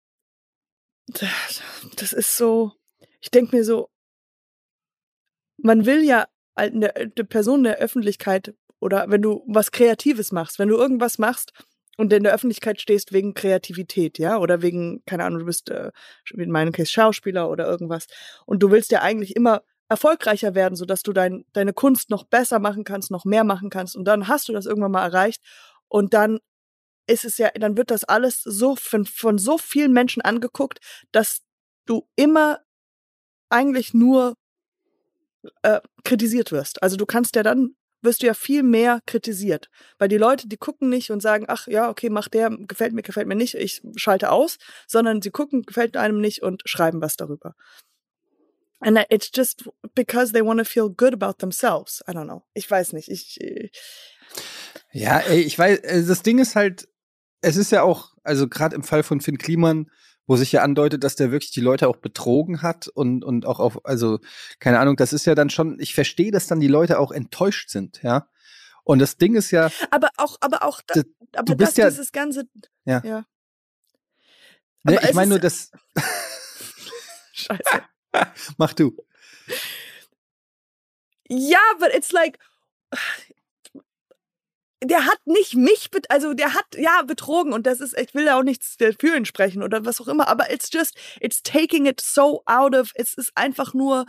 das ist so, ich denke mir so, man will ja eine, eine Person der Öffentlichkeit oder wenn du was Kreatives machst, wenn du irgendwas machst und in der Öffentlichkeit stehst wegen Kreativität, ja, oder wegen, keine Ahnung, du bist äh, in meinem Case Schauspieler oder irgendwas und du willst ja eigentlich immer erfolgreicher werden, sodass du dein, deine Kunst noch besser machen kannst, noch mehr machen kannst und dann hast du das irgendwann mal erreicht und dann ist es ja, dann wird das alles so von, von so vielen Menschen angeguckt, dass du immer eigentlich nur äh, kritisiert wirst. Also du kannst ja dann, wirst du ja viel mehr kritisiert. Weil die Leute, die gucken nicht und sagen, ach ja, okay, mach der, gefällt mir, gefällt mir nicht, ich schalte aus, sondern sie gucken, gefällt einem nicht und schreiben was darüber. And it's just because they want to feel good about themselves. I don't know. Ich weiß nicht. Ich, äh Ja, ey, ich weiß, äh, das Ding ist halt, es ist ja auch, also gerade im Fall von Finn Kliman, wo sich ja andeutet, dass der wirklich die Leute auch betrogen hat und, und auch auf, also, keine Ahnung, das ist ja dann schon, ich verstehe, dass dann die Leute auch enttäuscht sind, ja. Und das Ding ist ja. Aber auch, aber auch, da, das, aber du bist das, ja, dieses ganze, ja. ja. Ne, Aber ich meine nur, ist, das. Scheiße. Mach du. Ja, but it's like, der hat nicht mich, bet- also der hat, ja, betrogen und das ist, ich will da auch nichts für ihn sprechen oder was auch immer, aber it's just, it's taking it so out of, es ist einfach nur,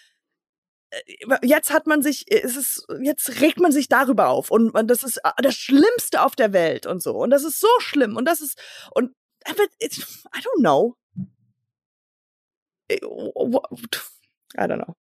jetzt hat man sich, es ist, jetzt regt man sich darüber auf und, und das ist das Schlimmste auf der Welt und so und das ist so schlimm und das ist, und, aber it's, I don't know. I don't know.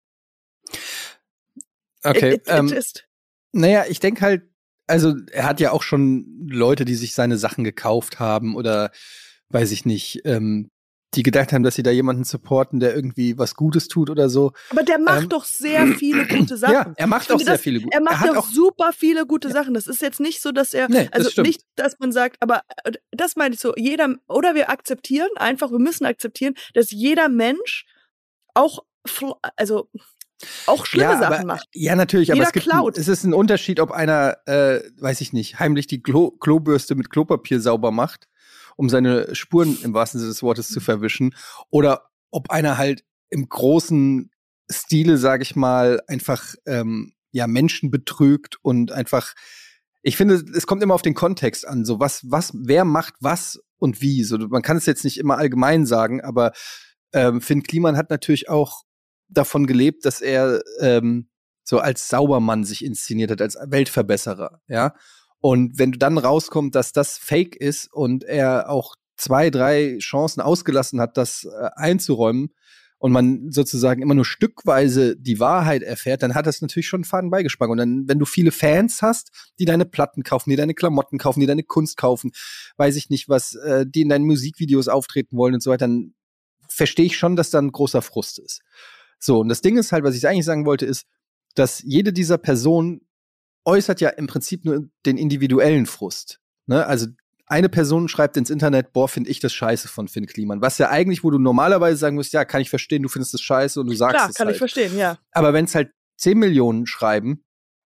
Okay. It, it, it ähm, just. Naja, ich denke halt, also er hat ja auch schon Leute, die sich seine Sachen gekauft haben oder weiß ich nicht, ähm, die gedacht haben, dass sie da jemanden supporten, der irgendwie was Gutes tut oder so. Aber der macht ähm, doch sehr viele gute Sachen. Ja, er macht Ich auch finde, sehr das, viele gute. Er macht er hat doch auch super viele gute Ja. Sachen. Das ist jetzt nicht so, dass er, Nee, das also stimmt. nicht, dass man sagt, aber äh, das meine ich so, jeder, oder wir akzeptieren einfach, wir müssen akzeptieren, dass jeder Mensch auch, fl- also auch schlimme ja, Sachen aber, macht. Ja, natürlich, aber Jeder es gibt, klaut. ein, es ist ein Unterschied, ob einer, äh, weiß ich nicht, heimlich die Klo Klobürste mit Klopapier sauber macht, um seine Spuren im wahrsten Sinne des Wortes zu verwischen, oder ob einer halt im großen Stile, sage ich mal, einfach ähm, ja Menschen betrügt und einfach. Ich finde, es kommt immer auf den Kontext an, so was, was, wer macht was und wie. So, man kann es jetzt nicht immer allgemein sagen, aber ähm, Finn Kliman hat natürlich auch davon gelebt, dass er ähm, so als Saubermann sich inszeniert hat, als Weltverbesserer, ja. Und wenn dann rauskommt, dass das Fake ist und er auch zwei, drei Chancen ausgelassen hat, das äh, einzuräumen und man sozusagen immer nur stückweise die Wahrheit erfährt, dann hat das natürlich schon einen faden Beigeschmack. Und dann, wenn du viele Fans hast, die deine Platten kaufen, die deine Klamotten kaufen, die deine Kunst kaufen, weiß ich nicht was, äh, die in deinen Musikvideos auftreten wollen und so weiter, dann verstehe ich schon, dass da ein großer Frust ist. So, und das Ding ist halt, was ich eigentlich sagen wollte, ist, dass jede dieser Personen äußert ja im Prinzip nur den individuellen Frust. Ne? Also eine Person schreibt ins Internet, boah, finde ich das scheiße von Finn Kliman. Was ja eigentlich, wo du normalerweise sagen musst, ja, kann ich verstehen, du findest das scheiße und du sagst Klar, es kann halt. ich verstehen, ja. Aber wenn es halt zehn Millionen schreiben,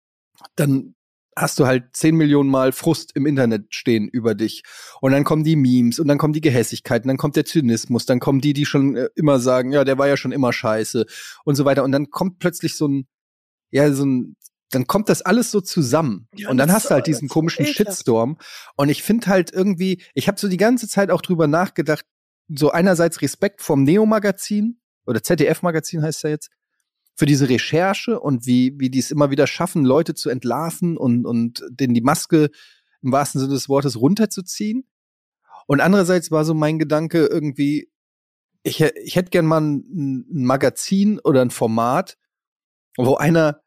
dann hast du halt zehn Millionen Mal Frust im Internet stehen über dich. Und dann kommen die Memes und dann kommen die Gehässigkeiten, dann kommt der Zynismus, dann kommen die, die schon äh, immer sagen, ja, der war ja schon immer scheiße und so weiter. Und dann kommt plötzlich so ein, ja, so ein, dann kommt das alles so zusammen. Ja, und dann das hast ist du halt so- diesen das ist so komischen ekelhaft. Shitstorm. Und ich finde halt irgendwie, ich habe so die ganze Zeit auch drüber nachgedacht, so einerseits Respekt vom Neo-Magazin oder Z D F-Magazin heißt ja jetzt, für diese Recherche und wie, wie die es immer wieder schaffen, Leute zu entlarven und, und denen die Maske im wahrsten Sinne des Wortes runterzuziehen. Und andererseits war so mein Gedanke irgendwie, ich, ich hätte gern mal ein, ein Magazin oder ein Format, wo einer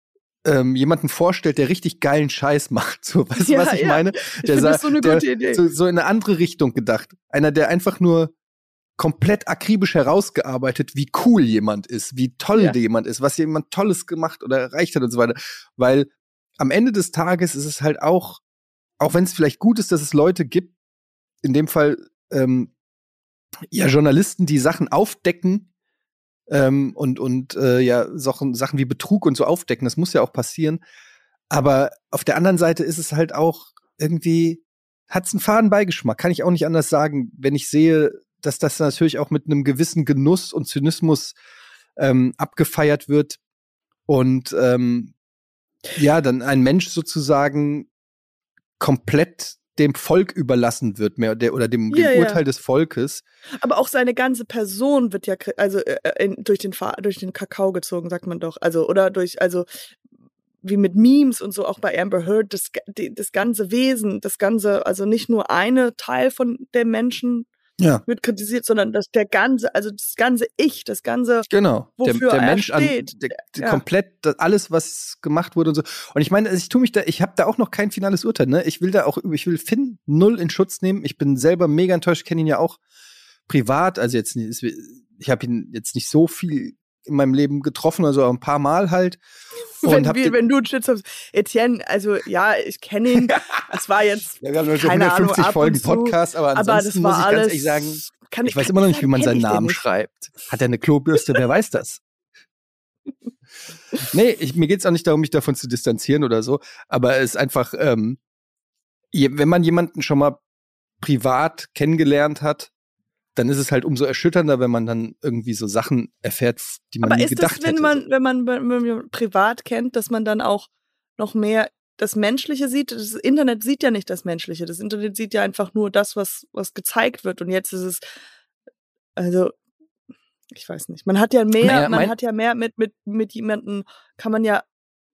ähm, jemanden vorstellt, der richtig geilen Scheiß macht. So, weißt du, Ja, was ich ja. meine? Ich Der finde das sa- so eine der, gute Idee. So, so in eine andere Richtung gedacht. Einer, der einfach nur komplett akribisch herausgearbeitet, wie cool jemand ist, wie toll Ja. jemand ist, was jemand Tolles gemacht oder erreicht hat und so weiter. Weil am Ende des Tages ist es halt auch, auch wenn es vielleicht gut ist, dass es Leute gibt, in dem Fall ähm, ja Journalisten, die Sachen aufdecken, ähm, und, und äh, ja, Sachen, Sachen wie Betrug und so aufdecken. Das muss ja auch passieren. Aber auf der anderen Seite ist es halt auch irgendwie, hat's einen faden Beigeschmack, kann ich auch nicht anders sagen, wenn ich sehe, dass das natürlich auch mit einem gewissen Genuss und Zynismus ähm, abgefeiert wird und ähm, ja, dann ein Mensch sozusagen komplett dem Volk überlassen wird, mehr der, oder dem, Ja, dem ja. Urteil des Volkes. Aber auch seine ganze Person wird ja, kri- also äh, in, durch den Fa- durch den Kakao gezogen, sagt man doch. Also oder durch, also wie mit Memes und so auch bei Amber Heard, das, ga- die, das ganze Wesen, das ganze, also nicht nur eine Teil von der Menschen Ja, wird kritisiert, sondern das der ganze, also das ganze Ich, das ganze, genau. Der, wofür der er Mensch an steht. der, der Ja. komplett das, alles, was gemacht wurde und so. Und ich meine, also ich tue mich da, ich habe da auch noch kein finales Urteil. Ne, ich will da auch, ich will Finn null in Schutz nehmen. Ich bin selber mega enttäuscht, kenne ihn ja auch privat. Also jetzt, nicht- ich habe ihn jetzt nicht so viel in meinem Leben getroffen, also ein paar Mal halt. Und Wenn, hab wir, den, wenn du einen Shitstorm hast. Etienne, also ja, ich kenne ihn. Es war jetzt ja, wir haben nur schon keine Ahnung, hundertfünfzig ab Folgen und zu, Podcast, aber aber ansonsten das war muss ich alles, ganz ehrlich sagen, kann, ich weiß kann immer noch nicht, wie sagen, man kenn seinen ich den Namen nicht. schreibt. Hat er eine Klobürste? Wer weiß das? Nee, ich, mir geht's auch nicht darum, mich davon zu distanzieren oder so, aber es ist einfach, ähm, je, wenn man jemanden schon mal privat kennengelernt hat, dann ist es halt umso erschütternder, wenn man dann irgendwie so Sachen erfährt, die man Aber nie ist gedacht das, wenn hätte. man, So. wenn man, wenn man privat kennt, dass man dann auch noch mehr das Menschliche sieht? Das Internet sieht ja nicht das Menschliche. Das Internet sieht ja einfach nur das, was, was gezeigt wird. Und jetzt ist es, also, ich weiß nicht. Man hat ja mehr, Naja, man mein, hat ja mehr mit, mit, mit jemandem, kann man ja,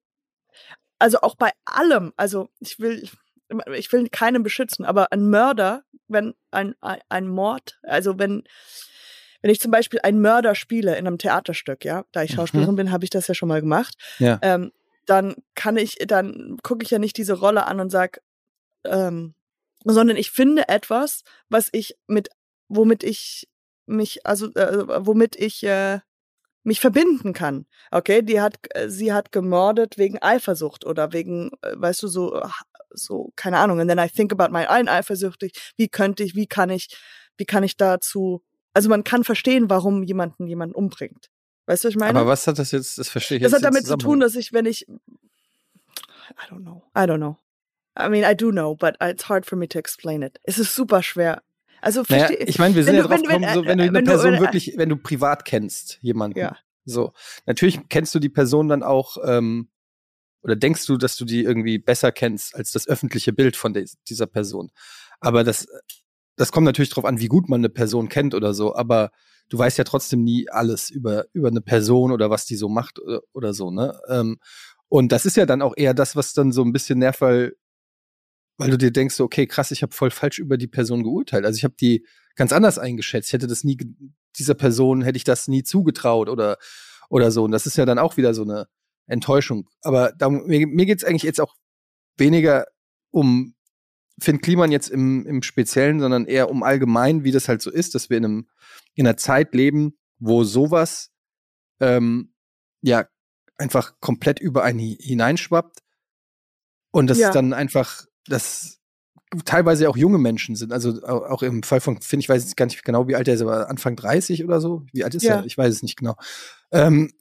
also auch bei allem, also ich will, ich will keinen beschützen, aber ein Mörder, wenn ein, ein, ein Mord, also wenn, wenn ich zum Beispiel einen Mörder spiele in einem Theaterstück, ja, da ich Schauspielerin mhm. bin, habe ich das ja schon mal gemacht, Ja. ähm, dann kann ich, dann gucke ich ja nicht diese Rolle an und sag, ähm, sondern ich finde etwas, was ich mit, womit ich mich, also äh, womit ich äh, mich verbinden kann. Okay, die hat, äh, sie hat gemordet wegen Eifersucht oder wegen, äh, weißt du, so, äh, so, keine Ahnung. And then I think about my own eifersüchtig. Wie könnte ich, wie kann ich, wie kann ich dazu, also man kann verstehen, warum jemanden jemanden umbringt. Weißt du, was ich meine? Aber was hat das jetzt, das verstehe ich Das jetzt hat den damit zu Zusammenhang. tun, dass ich, wenn ich, I don't know, I don't know. I mean, I do know, but it's hard for me to explain it. Es ist super schwer. Also, Naja, verstehe ich meine, wir sind wenn ja du- drauf wenn- wenn- gekommen, so, wenn du äh, eine wenn du- Person wenn- wirklich, wenn du privat kennst, jemanden. Ja. So. Natürlich kennst du die Person dann auch, ähm, oder denkst du, dass du die irgendwie besser kennst als das öffentliche Bild von de- dieser Person. Aber das, das kommt natürlich drauf an, wie gut man eine Person kennt oder so, aber du weißt ja trotzdem nie alles über, über eine Person oder was die so macht oder, oder so, ne? Ähm, und das ist ja dann auch eher das, was dann so ein bisschen nervt, weil, weil du dir denkst, so, okay, krass, ich habe voll falsch über die Person geurteilt. Also ich habe die ganz anders eingeschätzt. Ich hätte das nie, ge- dieser Person hätte ich das nie zugetraut oder, oder so. Und das ist ja dann auch wieder so eine Enttäuschung. Aber da, mir, mir geht's eigentlich jetzt auch weniger um Finn Kliman jetzt im, im Speziellen, sondern eher um allgemein, wie das halt so ist, dass wir in, einem, in einer Zeit leben, wo sowas ähm, ja einfach komplett über einen hi- hineinschwappt und das Ja. dann einfach, das teilweise auch junge Menschen sind. Also au- auch im Fall von Finn, ich weiß jetzt gar nicht genau, wie alt er ist, aber Anfang dreißig oder so. Wie alt ist Ja. er? Ich weiß es nicht genau. Ähm,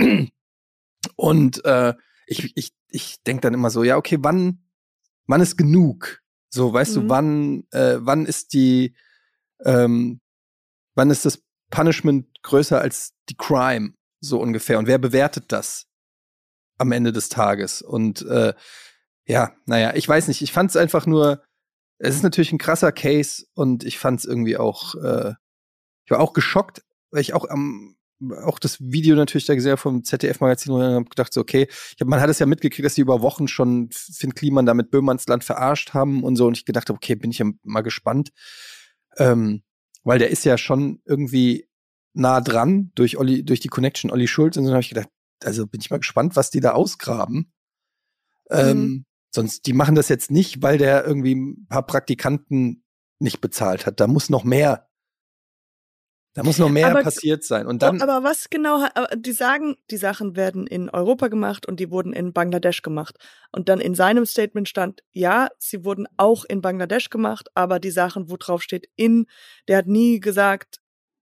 und äh, ich, ich, ich denke dann immer so, ja, okay, wann, wann ist genug? So, weißt Mhm. du, wann, äh, wann ist die, ähm, wann ist das Punishment größer als die Crime? So ungefähr. Und wer bewertet das am Ende des Tages? Und äh, ja, naja, ich weiß nicht. Ich fand es einfach nur, es ist natürlich ein krasser Case und ich fand es irgendwie auch, äh, ich war auch geschockt, weil ich auch am auch das Video natürlich da gesehen habe vom Z D F-Magazin und habe gedacht, so, okay, ich hab, man hat es ja mitgekriegt, dass die über Wochen schon Finn Kliman da mit Böhmerns Land verarscht haben und so. Und ich gedacht habe, okay, bin ich ja mal gespannt. Ähm, weil der ist ja schon irgendwie nah dran durch Olli, durch die Connection Olli Schulz. Und so habe ich gedacht, also bin ich mal gespannt, was die da ausgraben. Ähm, Mhm. Sonst, die machen das jetzt nicht, weil der irgendwie ein paar Praktikanten nicht bezahlt hat. Da muss noch mehr Da muss noch mehr Aber- passiert sein. Und dann, Oh, aber was genau, ha- aber die sagen, die Sachen werden in Europa gemacht und die wurden in Bangladesch gemacht. Und dann in seinem Statement stand, ja, sie wurden auch in Bangladesch gemacht, aber die Sachen, wo drauf steht in, der hat nie gesagt,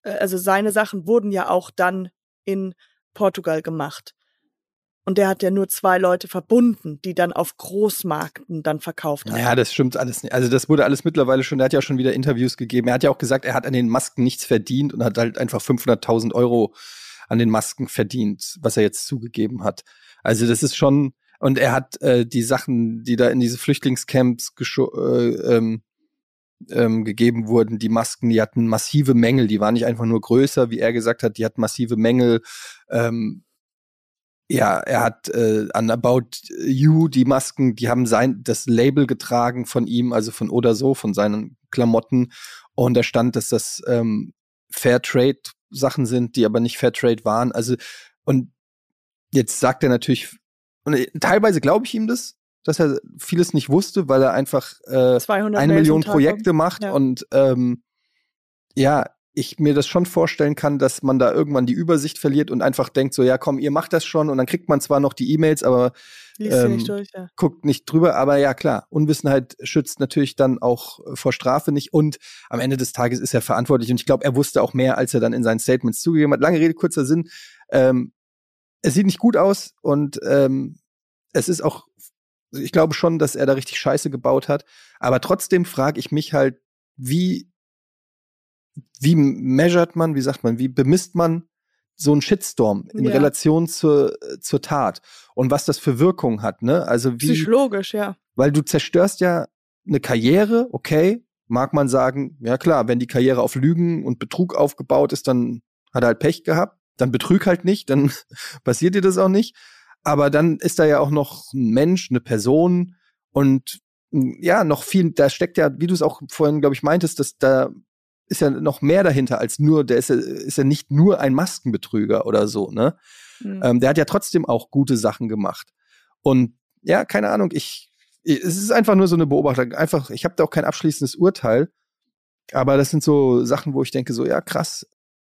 also seine Sachen wurden ja auch dann in Portugal gemacht. Und der hat ja nur zwei Leute verbunden, die dann auf Großmärkten dann verkauft haben. Ja, das stimmt alles nicht. Also das wurde alles mittlerweile schon, er hat ja schon wieder Interviews gegeben. Er hat ja auch gesagt, er hat an den Masken nichts verdient und hat halt einfach fünfhunderttausend Euro an den Masken verdient, was er jetzt zugegeben hat. Also das ist schon, und er hat äh, die Sachen, die da in diese Flüchtlingscamps gescho- äh, ähm, ähm, gegeben wurden, die Masken, die hatten massive Mängel, die waren nicht einfach nur größer, wie er gesagt hat, die hatten massive Mängel. Ähm, ja, er hat äh, an About You, die Masken, die haben sein das Label getragen von ihm, also von Oder so, von seinen Klamotten. Und da stand, dass das ähm, Fairtrade-Sachen sind, die aber nicht Fairtrade waren. Also, und jetzt sagt er natürlich, und teilweise glaube ich ihm das, dass er vieles nicht wusste, weil er einfach äh, eine Million Projekte macht ja. und ähm, ja, ich mir das schon vorstellen kann, dass man da irgendwann die Übersicht verliert und einfach denkt so, ja komm, ihr macht das schon und dann kriegt man zwar noch die E-Mails, aber ähm, nicht durch, ja. guckt nicht drüber, aber ja klar, Unwissenheit schützt natürlich dann auch vor Strafe nicht und am Ende des Tages ist er verantwortlich und ich glaube, er wusste auch mehr, als er dann in seinen Statements zugegeben hat. Lange Rede, kurzer Sinn, ähm, es sieht nicht gut aus und ähm, es ist auch, ich glaube schon, dass er da richtig Scheiße gebaut hat, aber trotzdem frage ich mich halt, wie Wie measuret man, wie sagt man, wie bemisst man so einen Shitstorm in ja. Relation zur, zur Tat und was das für Wirkung hat, ne? Also wie, psychologisch, ja. Weil du zerstörst ja eine Karriere, okay, mag man sagen, ja klar, wenn die Karriere auf Lügen und Betrug aufgebaut ist, dann hat er halt Pech gehabt, dann betrüg halt nicht, dann passiert dir das auch nicht. Aber dann ist da ja auch noch ein Mensch, eine Person und ja, noch viel, da steckt ja, wie du es auch vorhin, glaube ich, meintest, dass da ist ja noch mehr dahinter als nur, der ist ja, ist ja nicht nur ein Maskenbetrüger oder so, ne? Mhm. Ähm, der hat ja trotzdem auch gute Sachen gemacht. Und ja, keine Ahnung, ich, ich es ist einfach nur so eine Beobachtung. Einfach, ich habe da auch kein abschließendes Urteil, aber das sind so Sachen, wo ich denke, so, ja, krass.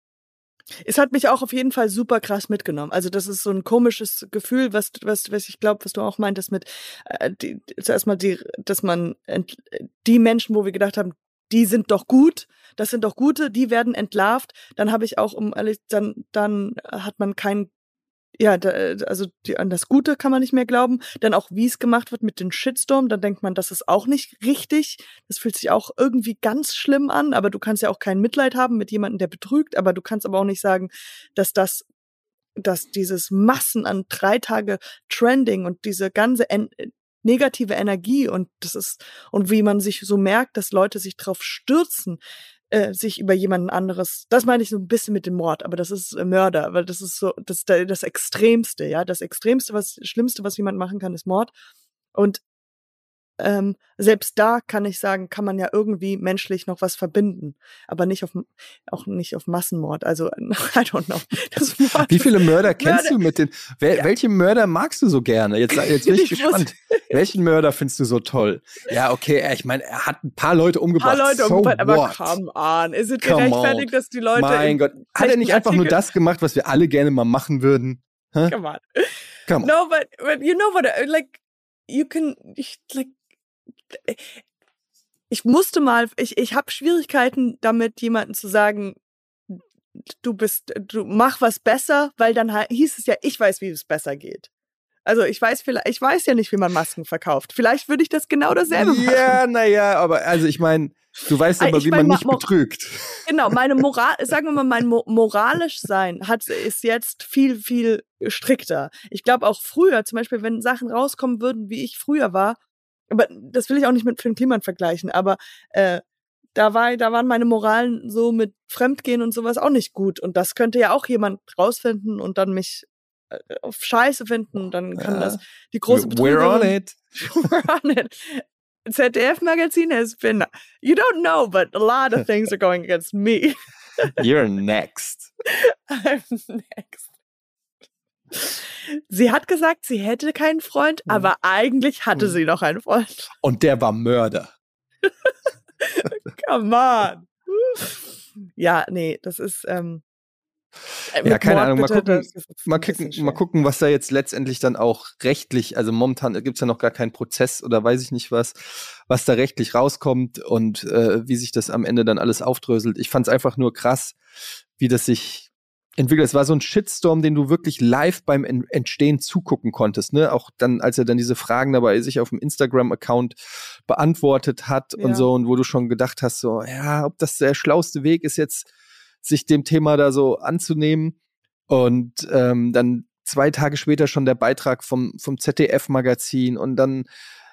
Es hat mich auch auf jeden Fall super krass mitgenommen. Also das ist so ein komisches Gefühl, was was was ich glaube, was du auch meintest mit äh, die, zuerst mal die, dass man ent, die Menschen, wo wir gedacht haben, die sind doch gut, das sind doch gute, die werden entlarvt. Dann habe ich auch, um ehrlich, dann dann hat man kein, ja, da, also die, an das Gute kann man nicht mehr glauben. Dann auch, wie es gemacht wird mit den Shitstorm, dann denkt man, das ist auch nicht richtig. Das fühlt sich auch irgendwie ganz schlimm an, aber du kannst ja auch kein Mitleid haben mit jemandem, der betrügt, aber du kannst aber auch nicht sagen, dass das, dass dieses Massen an drei Tage Trending und diese ganze en- negative Energie und das ist, und wie man sich so merkt, dass Leute sich drauf stürzen, äh, sich über jemanden anderes, das meine ich so ein bisschen mit dem Mord, aber das ist äh, Mörder, weil das ist so, das ist das Extremste, ja, das Extremste, was, Schlimmste, was jemand machen kann, ist Mord und ähm, selbst da kann ich sagen, kann man ja irgendwie menschlich noch was verbinden, aber nicht auf, auch nicht auf Massenmord, also I don't know. Das Mord, wie viele Mörder kennst Mörder. du mit den, wel, ja. welche Mörder magst du so gerne? Jetzt, jetzt bin ich, ich gespannt. Welchen Mörder findest du so toll? Ja, okay, ich meine, er hat ein paar Leute umgebracht. Ein paar Leute so umgebracht, aber what? come on. Ist es gerechtfertigt, dass die Leute... Mein Gott, hat er nicht einfach Artikel? nur das gemacht, was wir alle gerne mal machen würden? Huh? Come on. Come on. No, but, but you know what, like, you can, like, ich musste mal, ich, ich habe Schwierigkeiten damit, jemanden zu sagen, du bist, du mach was besser, weil dann hieß es ja, ich weiß, wie es besser geht. Also ich weiß vielleicht, ich weiß ja nicht, wie man Masken verkauft. Vielleicht würde ich das genau dasselbe machen. Ja, naja, aber also ich meine, du weißt aber, ich wie mein, man nicht betrügt. Genau, meine Moral, sagen wir mal, mein Mo- moralisch sein hat, ist jetzt viel, viel strikter. Ich glaube auch früher, zum Beispiel, wenn Sachen rauskommen würden, wie ich früher war, aber das will ich auch nicht mit Finn Kliman vergleichen, aber äh, da war, da waren meine Moralen so mit Fremdgehen und sowas auch nicht gut. Und das könnte ja auch jemand rausfinden und dann mich äh, auf Scheiße finden. Und dann kann ja. das die große Betrügerin... We're on it. We're on it. Z D F-Magazin has been... You don't know, but a lot of things are going against me. You're next. I'm next. Sie hat gesagt, sie hätte keinen Freund, mhm. aber eigentlich hatte mhm. sie noch einen Freund. Und der war Mörder. Come on. Ja, nee, das ist, ähm, Äh, Ja, mit keine Mord Ahnung, mal bitte, gucken, das ist ein mal bisschen gucken, mal schwer. gucken, was da jetzt letztendlich dann auch rechtlich, also momentan gibt's ja noch gar keinen Prozess oder weiß ich nicht was, was da rechtlich rauskommt und äh, wie sich das am Ende dann alles aufdröselt. Ich fand's einfach nur krass, wie das sich entwickelt. Es war so ein Shitstorm, den du wirklich live beim En- Entstehen zugucken konntest, ne? Auch dann, als er dann diese Fragen dabei sich auf dem Instagram-Account beantwortet hat und Ja. so, und wo du schon gedacht hast, so, ja, ob das der schlauste Weg ist, jetzt sich dem Thema da so anzunehmen. Und ähm, dann zwei Tage später schon der Beitrag vom, vom Z D F-Magazin und dann,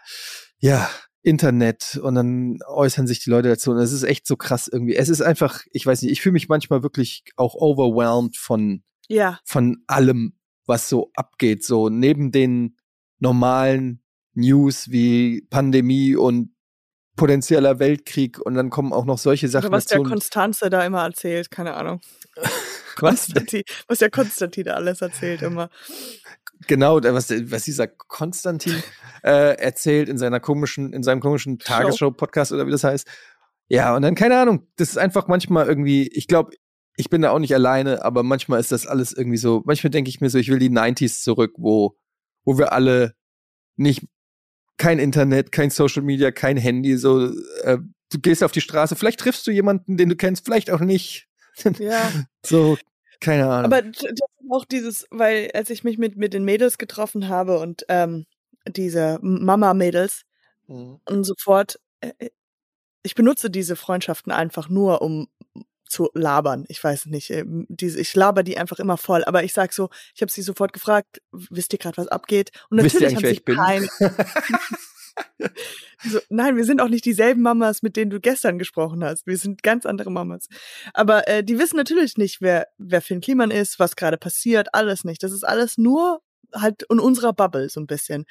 ja, Internet und dann äußern sich die Leute dazu und es ist echt so krass irgendwie. Es ist einfach, ich weiß nicht, ich fühle mich manchmal wirklich auch overwhelmed von, Ja. von allem, was so abgeht. So neben den normalen News wie Pandemie und potenzieller Weltkrieg und dann kommen auch noch solche Sachen Oder was der dazu. Konstanze da immer erzählt, keine Ahnung. Was? Konstantin, was der Konstantin da alles erzählt immer. Genau, der- was, was dieser Konstantin äh, erzählt in seiner komischen, in seinem komischen Show. Tagesschau-Podcast oder wie das heißt. Ja, und dann, keine Ahnung, das ist einfach manchmal irgendwie, ich glaube, ich bin da auch nicht alleine, aber manchmal ist das alles irgendwie so, manchmal denke ich mir so, ich will die neunziger zurück, wo, wo wir alle nicht, kein Internet, kein Social Media, kein Handy, so, äh, du gehst auf die Straße, vielleicht triffst du jemanden, den du kennst, vielleicht auch nicht. Ja. So, keine Ahnung. Aber das ist auch dieses, weil als ich mich mit, mit den Mädels getroffen habe und ähm, diese Mama-Mädels Mhm. und sofort, äh, ich benutze diese Freundschaften einfach nur, um zu labern. Ich weiß nicht, äh, diese, ich laber die einfach immer voll. Aber ich sag so, ich habe sie sofort gefragt, wisst ihr gerade, was abgeht? Und Wisst ihr natürlich eigentlich, wer haben ich sie bin? keine. So, nein, wir sind auch nicht dieselben Mamas, mit denen du gestern gesprochen hast. Wir sind ganz andere Mamas. Aber äh, die wissen natürlich nicht, wer, wer Finn Kliman ist, was gerade passiert, alles nicht. Das ist alles nur halt in unserer Bubble so ein bisschen.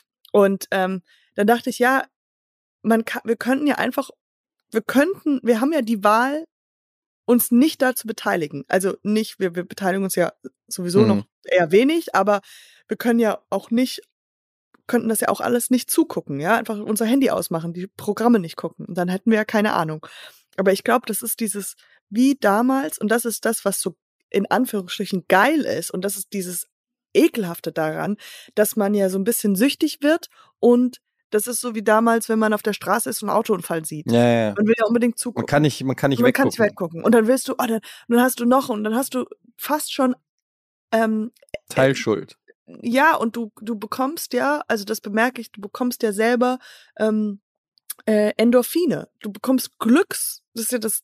Und ähm, dann dachte ich, ja, man kann, wir könnten ja einfach, wir könnten, wir haben ja die Wahl, uns nicht da zu beteiligen. Also nicht, wir, wir beteiligen uns ja sowieso Mhm. noch eher wenig, aber wir können ja auch nicht, könnten das ja auch alles nicht zugucken, ja, einfach unser Handy ausmachen, die Programme nicht gucken und dann hätten wir ja keine Ahnung. Aber ich glaube, das ist dieses wie damals und das ist das, was so in Anführungsstrichen geil ist und das ist dieses Ekelhafte daran, dass man ja so ein bisschen süchtig wird und das ist so wie damals, wenn man auf der Straße ist und einen Autounfall sieht. Ja, ja, ja. Man will ja unbedingt Man zugucken. kann nicht, man kann nicht Und man kann weggucken. nicht weggucken. Und dann willst du, oh, dann, dann hast du noch und dann hast du fast schon ähm, Teilschuld. ja, und du, du bekommst ja, also das bemerke ich, du bekommst ja selber ähm, äh, Endorphine. Du bekommst Glücks, das ist ja das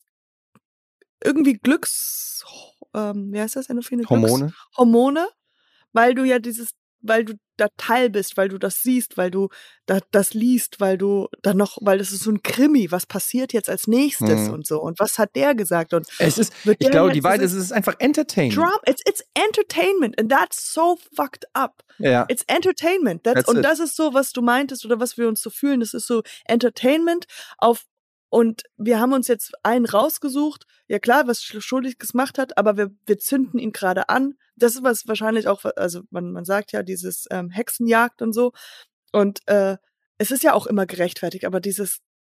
irgendwie Glücks, ähm, wie heißt das, Endorphine? Hormone. Glückshormone, weil du ja dieses, weil du da Teil bist, weil du das siehst, weil du da, das liest, weil du dann noch, weil das ist so ein Krimi, was passiert jetzt als nächstes Mhm. und so und was hat der gesagt und Es ist, wird ich der glaube, jetzt- die Wahrheit das ist, es ist einfach Entertainment. Drama, it's, it's entertainment and that's so fucked up. Ja. It's entertainment. That's, That's und it. das ist so, was du meintest oder was wir uns so fühlen. Das ist so Entertainment auf, und wir haben uns jetzt einen rausgesucht. Ja klar, was Schuldiges gemacht hat, aber wir, wir zünden ihn gerade an. Das ist was wahrscheinlich auch, also man, man sagt ja dieses ähm, Hexenjagd und so. Und äh, es ist ja auch immer gerechtfertigt, aber dieses,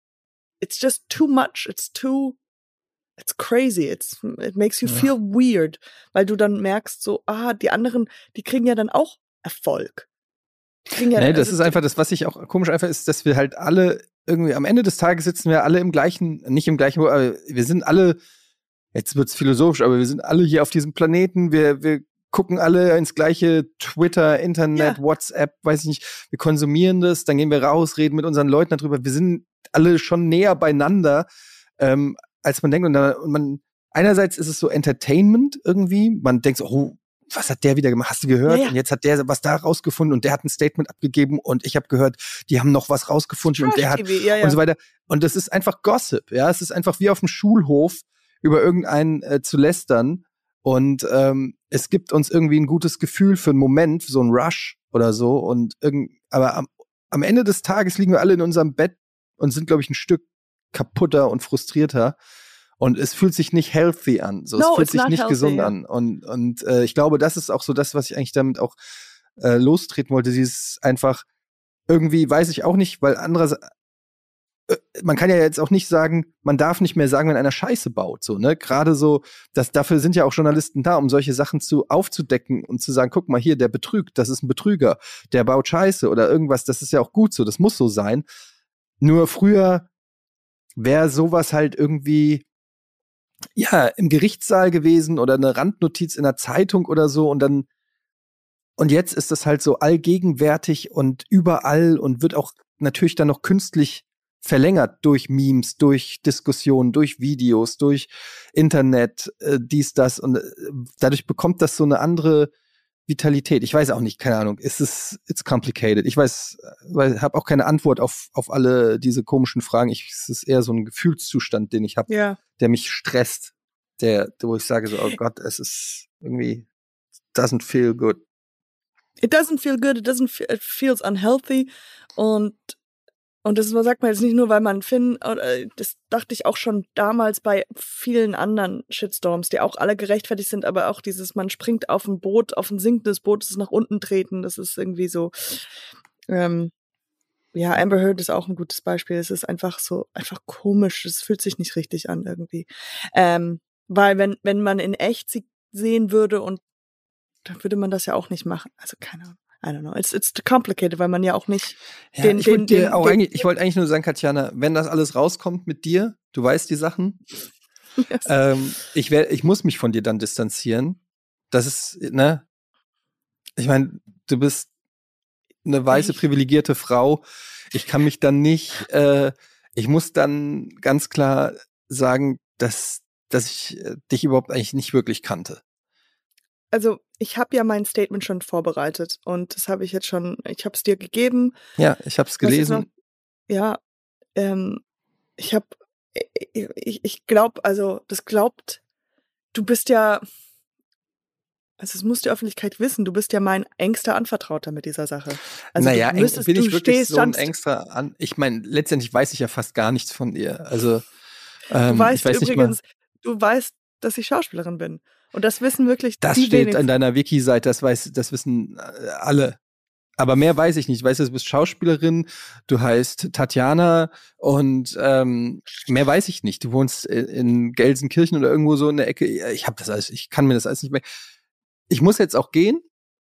it's just too much. It's too, it's crazy. It's, it makes you Ja. feel weird, weil du dann merkst so, ah, die anderen, die kriegen ja dann auch Erfolg. Die kriegen ja, Nee, das also ist einfach das, was ich auch komisch einfach ist, dass wir halt alle irgendwie am Ende des Tages sitzen wir alle im gleichen, nicht im gleichen, aber wir sind alle, jetzt wird's philosophisch, aber wir sind alle hier auf diesem Planeten, wir, wir gucken alle ins gleiche Twitter, Internet, Ja. WhatsApp, weiß ich nicht, wir konsumieren das, dann gehen wir raus, reden mit unseren Leuten darüber, wir sind alle schon näher beieinander, ähm, als man denkt und, da, und man, einerseits ist es so Entertainment irgendwie, man denkt so, oh, was hat der wieder gemacht? Hast du gehört? Ja, ja. Und jetzt hat der was da rausgefunden und der hat ein Statement abgegeben und ich habe gehört, die haben noch was rausgefunden und der hat Trash-T V, ja, ja. und so weiter. Und das ist einfach Gossip, ja. Es ist einfach wie auf dem Schulhof über irgendeinen äh, zu lästern und ähm, es gibt uns irgendwie ein gutes Gefühl für einen Moment, so ein Rush oder so und irgend, aber am, am Ende des Tages liegen wir alle in unserem Bett und sind, glaube ich, ein Stück kaputter und frustrierter. Und es fühlt sich nicht healthy an. So, No, es fühlt it's sich not nicht healthy, gesund ja. an. Und, und äh, ich glaube, das ist auch so das, was ich eigentlich damit auch äh, lostreten wollte. Dieses einfach irgendwie, weiß ich auch nicht, weil andererseits, man kann ja jetzt auch nicht sagen, man darf nicht mehr sagen, wenn einer Scheiße baut, so, ne? Gerade so, dass dafür sind ja auch Journalisten da, um solche Sachen zu aufzudecken und zu sagen, guck mal hier, der betrügt, das ist ein Betrüger, der baut Scheiße oder irgendwas, das ist ja auch gut so, das muss so sein. Nur früher wäre sowas halt irgendwie ja im Gerichtssaal gewesen oder eine Randnotiz in der Zeitung oder so und dann und jetzt ist das halt so allgegenwärtig und überall und wird auch natürlich dann noch künstlich verlängert durch Memes, durch Diskussionen, durch Videos, durch Internet, äh, dies, das und äh, dadurch bekommt das so eine andere Vitalität. Ich weiß auch nicht, keine Ahnung, ist es it's complicated. Ich weiß, weil habe auch keine Antwort auf auf alle diese komischen Fragen. Ich, es ist eher so ein Gefühlszustand, den ich habe, Ja. der mich stresst, der wo ich sage so, oh Gott, es ist irgendwie doesn't feel good. It doesn't feel good, it doesn't feel, it feels unhealthy und und das sagt man jetzt nicht nur, weil man Finn, das dachte ich auch schon damals bei vielen anderen Shitstorms, die auch alle gerechtfertigt sind, aber auch dieses, man springt auf ein Boot, auf ein sinkendes Boot, das ist nach unten treten, das ist irgendwie so, ähm, ja, Amber Heard ist auch ein gutes Beispiel, es ist einfach so, einfach komisch, es fühlt sich nicht richtig an irgendwie, ähm, weil wenn, wenn man in echt sie sehen würde und dann würde man das ja auch nicht machen, also keine Ahnung. I don't know. It's, it's complicated, weil man ja auch nicht ja, den, ich den, wollte den, auch den, eigentlich, ich wollte eigentlich nur sagen, Katjana, wenn das alles rauskommt mit dir, du weißt die Sachen, yes. ähm, ich werde, ich muss mich von dir dann distanzieren. Das ist, ne? Ich meine, du bist eine weiße, Echt? privilegierte Frau. Ich kann mich dann nicht, äh, ich muss dann ganz klar sagen, dass, dass ich äh, dich überhaupt eigentlich nicht wirklich kannte. Also ich habe ja mein Statement schon vorbereitet und das habe ich jetzt schon, ich habe es dir gegeben. Ja, ich habe es gelesen. Noch, ja, ähm, ich habe, ich, ich glaube, also das glaubt, du bist ja, also es muss die Öffentlichkeit wissen, du bist ja mein engster Anvertrauter mit dieser Sache. Also naja, du müsstest, bin ich du wirklich stehst, so ein engster an. Ich meine, letztendlich weiß ich ja fast gar nichts von ihr. Also ähm, du weißt ich weiß übrigens, nicht mal, du weißt, dass ich Schauspielerin bin. Und das wissen wirklich das die steht wenigsten. an deiner Wiki-Seite, das weiß, das wissen alle. Aber mehr weiß ich nicht. Weißt du, du bist Schauspielerin, du heißt Tatjana und ähm, mehr weiß ich nicht. Du wohnst in Gelsenkirchen oder irgendwo so in der Ecke. Ich habe das alles, ich kann mir das alles nicht mehr. Ich muss jetzt auch gehen.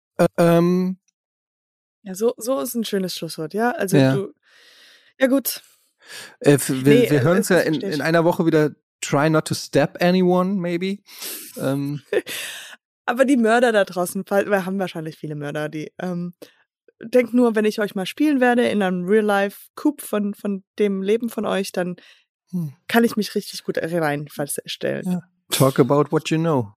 Ähm, ja, so, so ist ein schönes Schlusswort, ja. Also ja. du, ja gut. Äh, wir Nee, wir hören uns äh, ja in, in einer Woche wieder. Try not to stab anyone, maybe. Ähm. Aber die Mörder da draußen, wir haben wahrscheinlich viele Mörder, die ähm, denkt nur, wenn ich euch mal spielen werde in einem Real-Life-Coup von, von dem Leben von euch, dann hm. kann ich mich richtig gut reinstellen. Ja. Talk about what you know.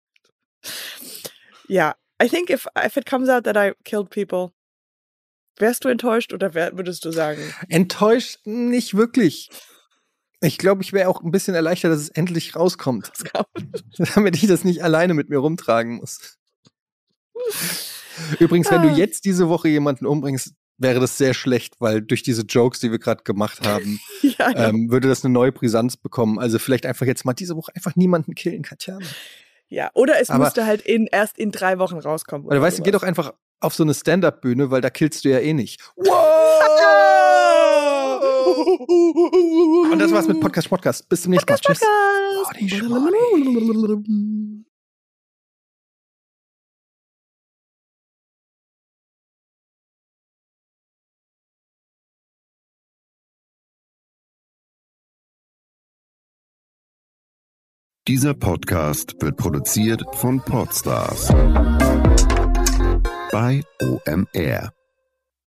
Ja, I think if, if it comes out that I killed people, wärst du enttäuscht oder wär, würdest du sagen? Enttäuscht nicht wirklich. Ich glaube, ich wäre auch ein bisschen erleichtert, dass es endlich rauskommt. Damit ich das nicht alleine mit mir rumtragen muss. Übrigens, wenn du jetzt diese Woche jemanden umbringst, wäre das sehr schlecht, weil durch diese Jokes, die wir gerade gemacht haben, ja, ja. Ähm, würde das eine neue Brisanz bekommen. Also vielleicht einfach jetzt mal diese Woche einfach niemanden killen, Katjana. Ja, oder es Aber, müsste halt in, erst in drei Wochen rauskommen. Oder, oder weißt du, geh doch einfach auf so eine Stand-Up-Bühne, weil da killst du ja eh nicht. Wow! Und das war's mit Podcast Podcast. Bis zum nächsten Mal. Tschüss. Dieser Podcast wird produziert von Podstars bei O M R.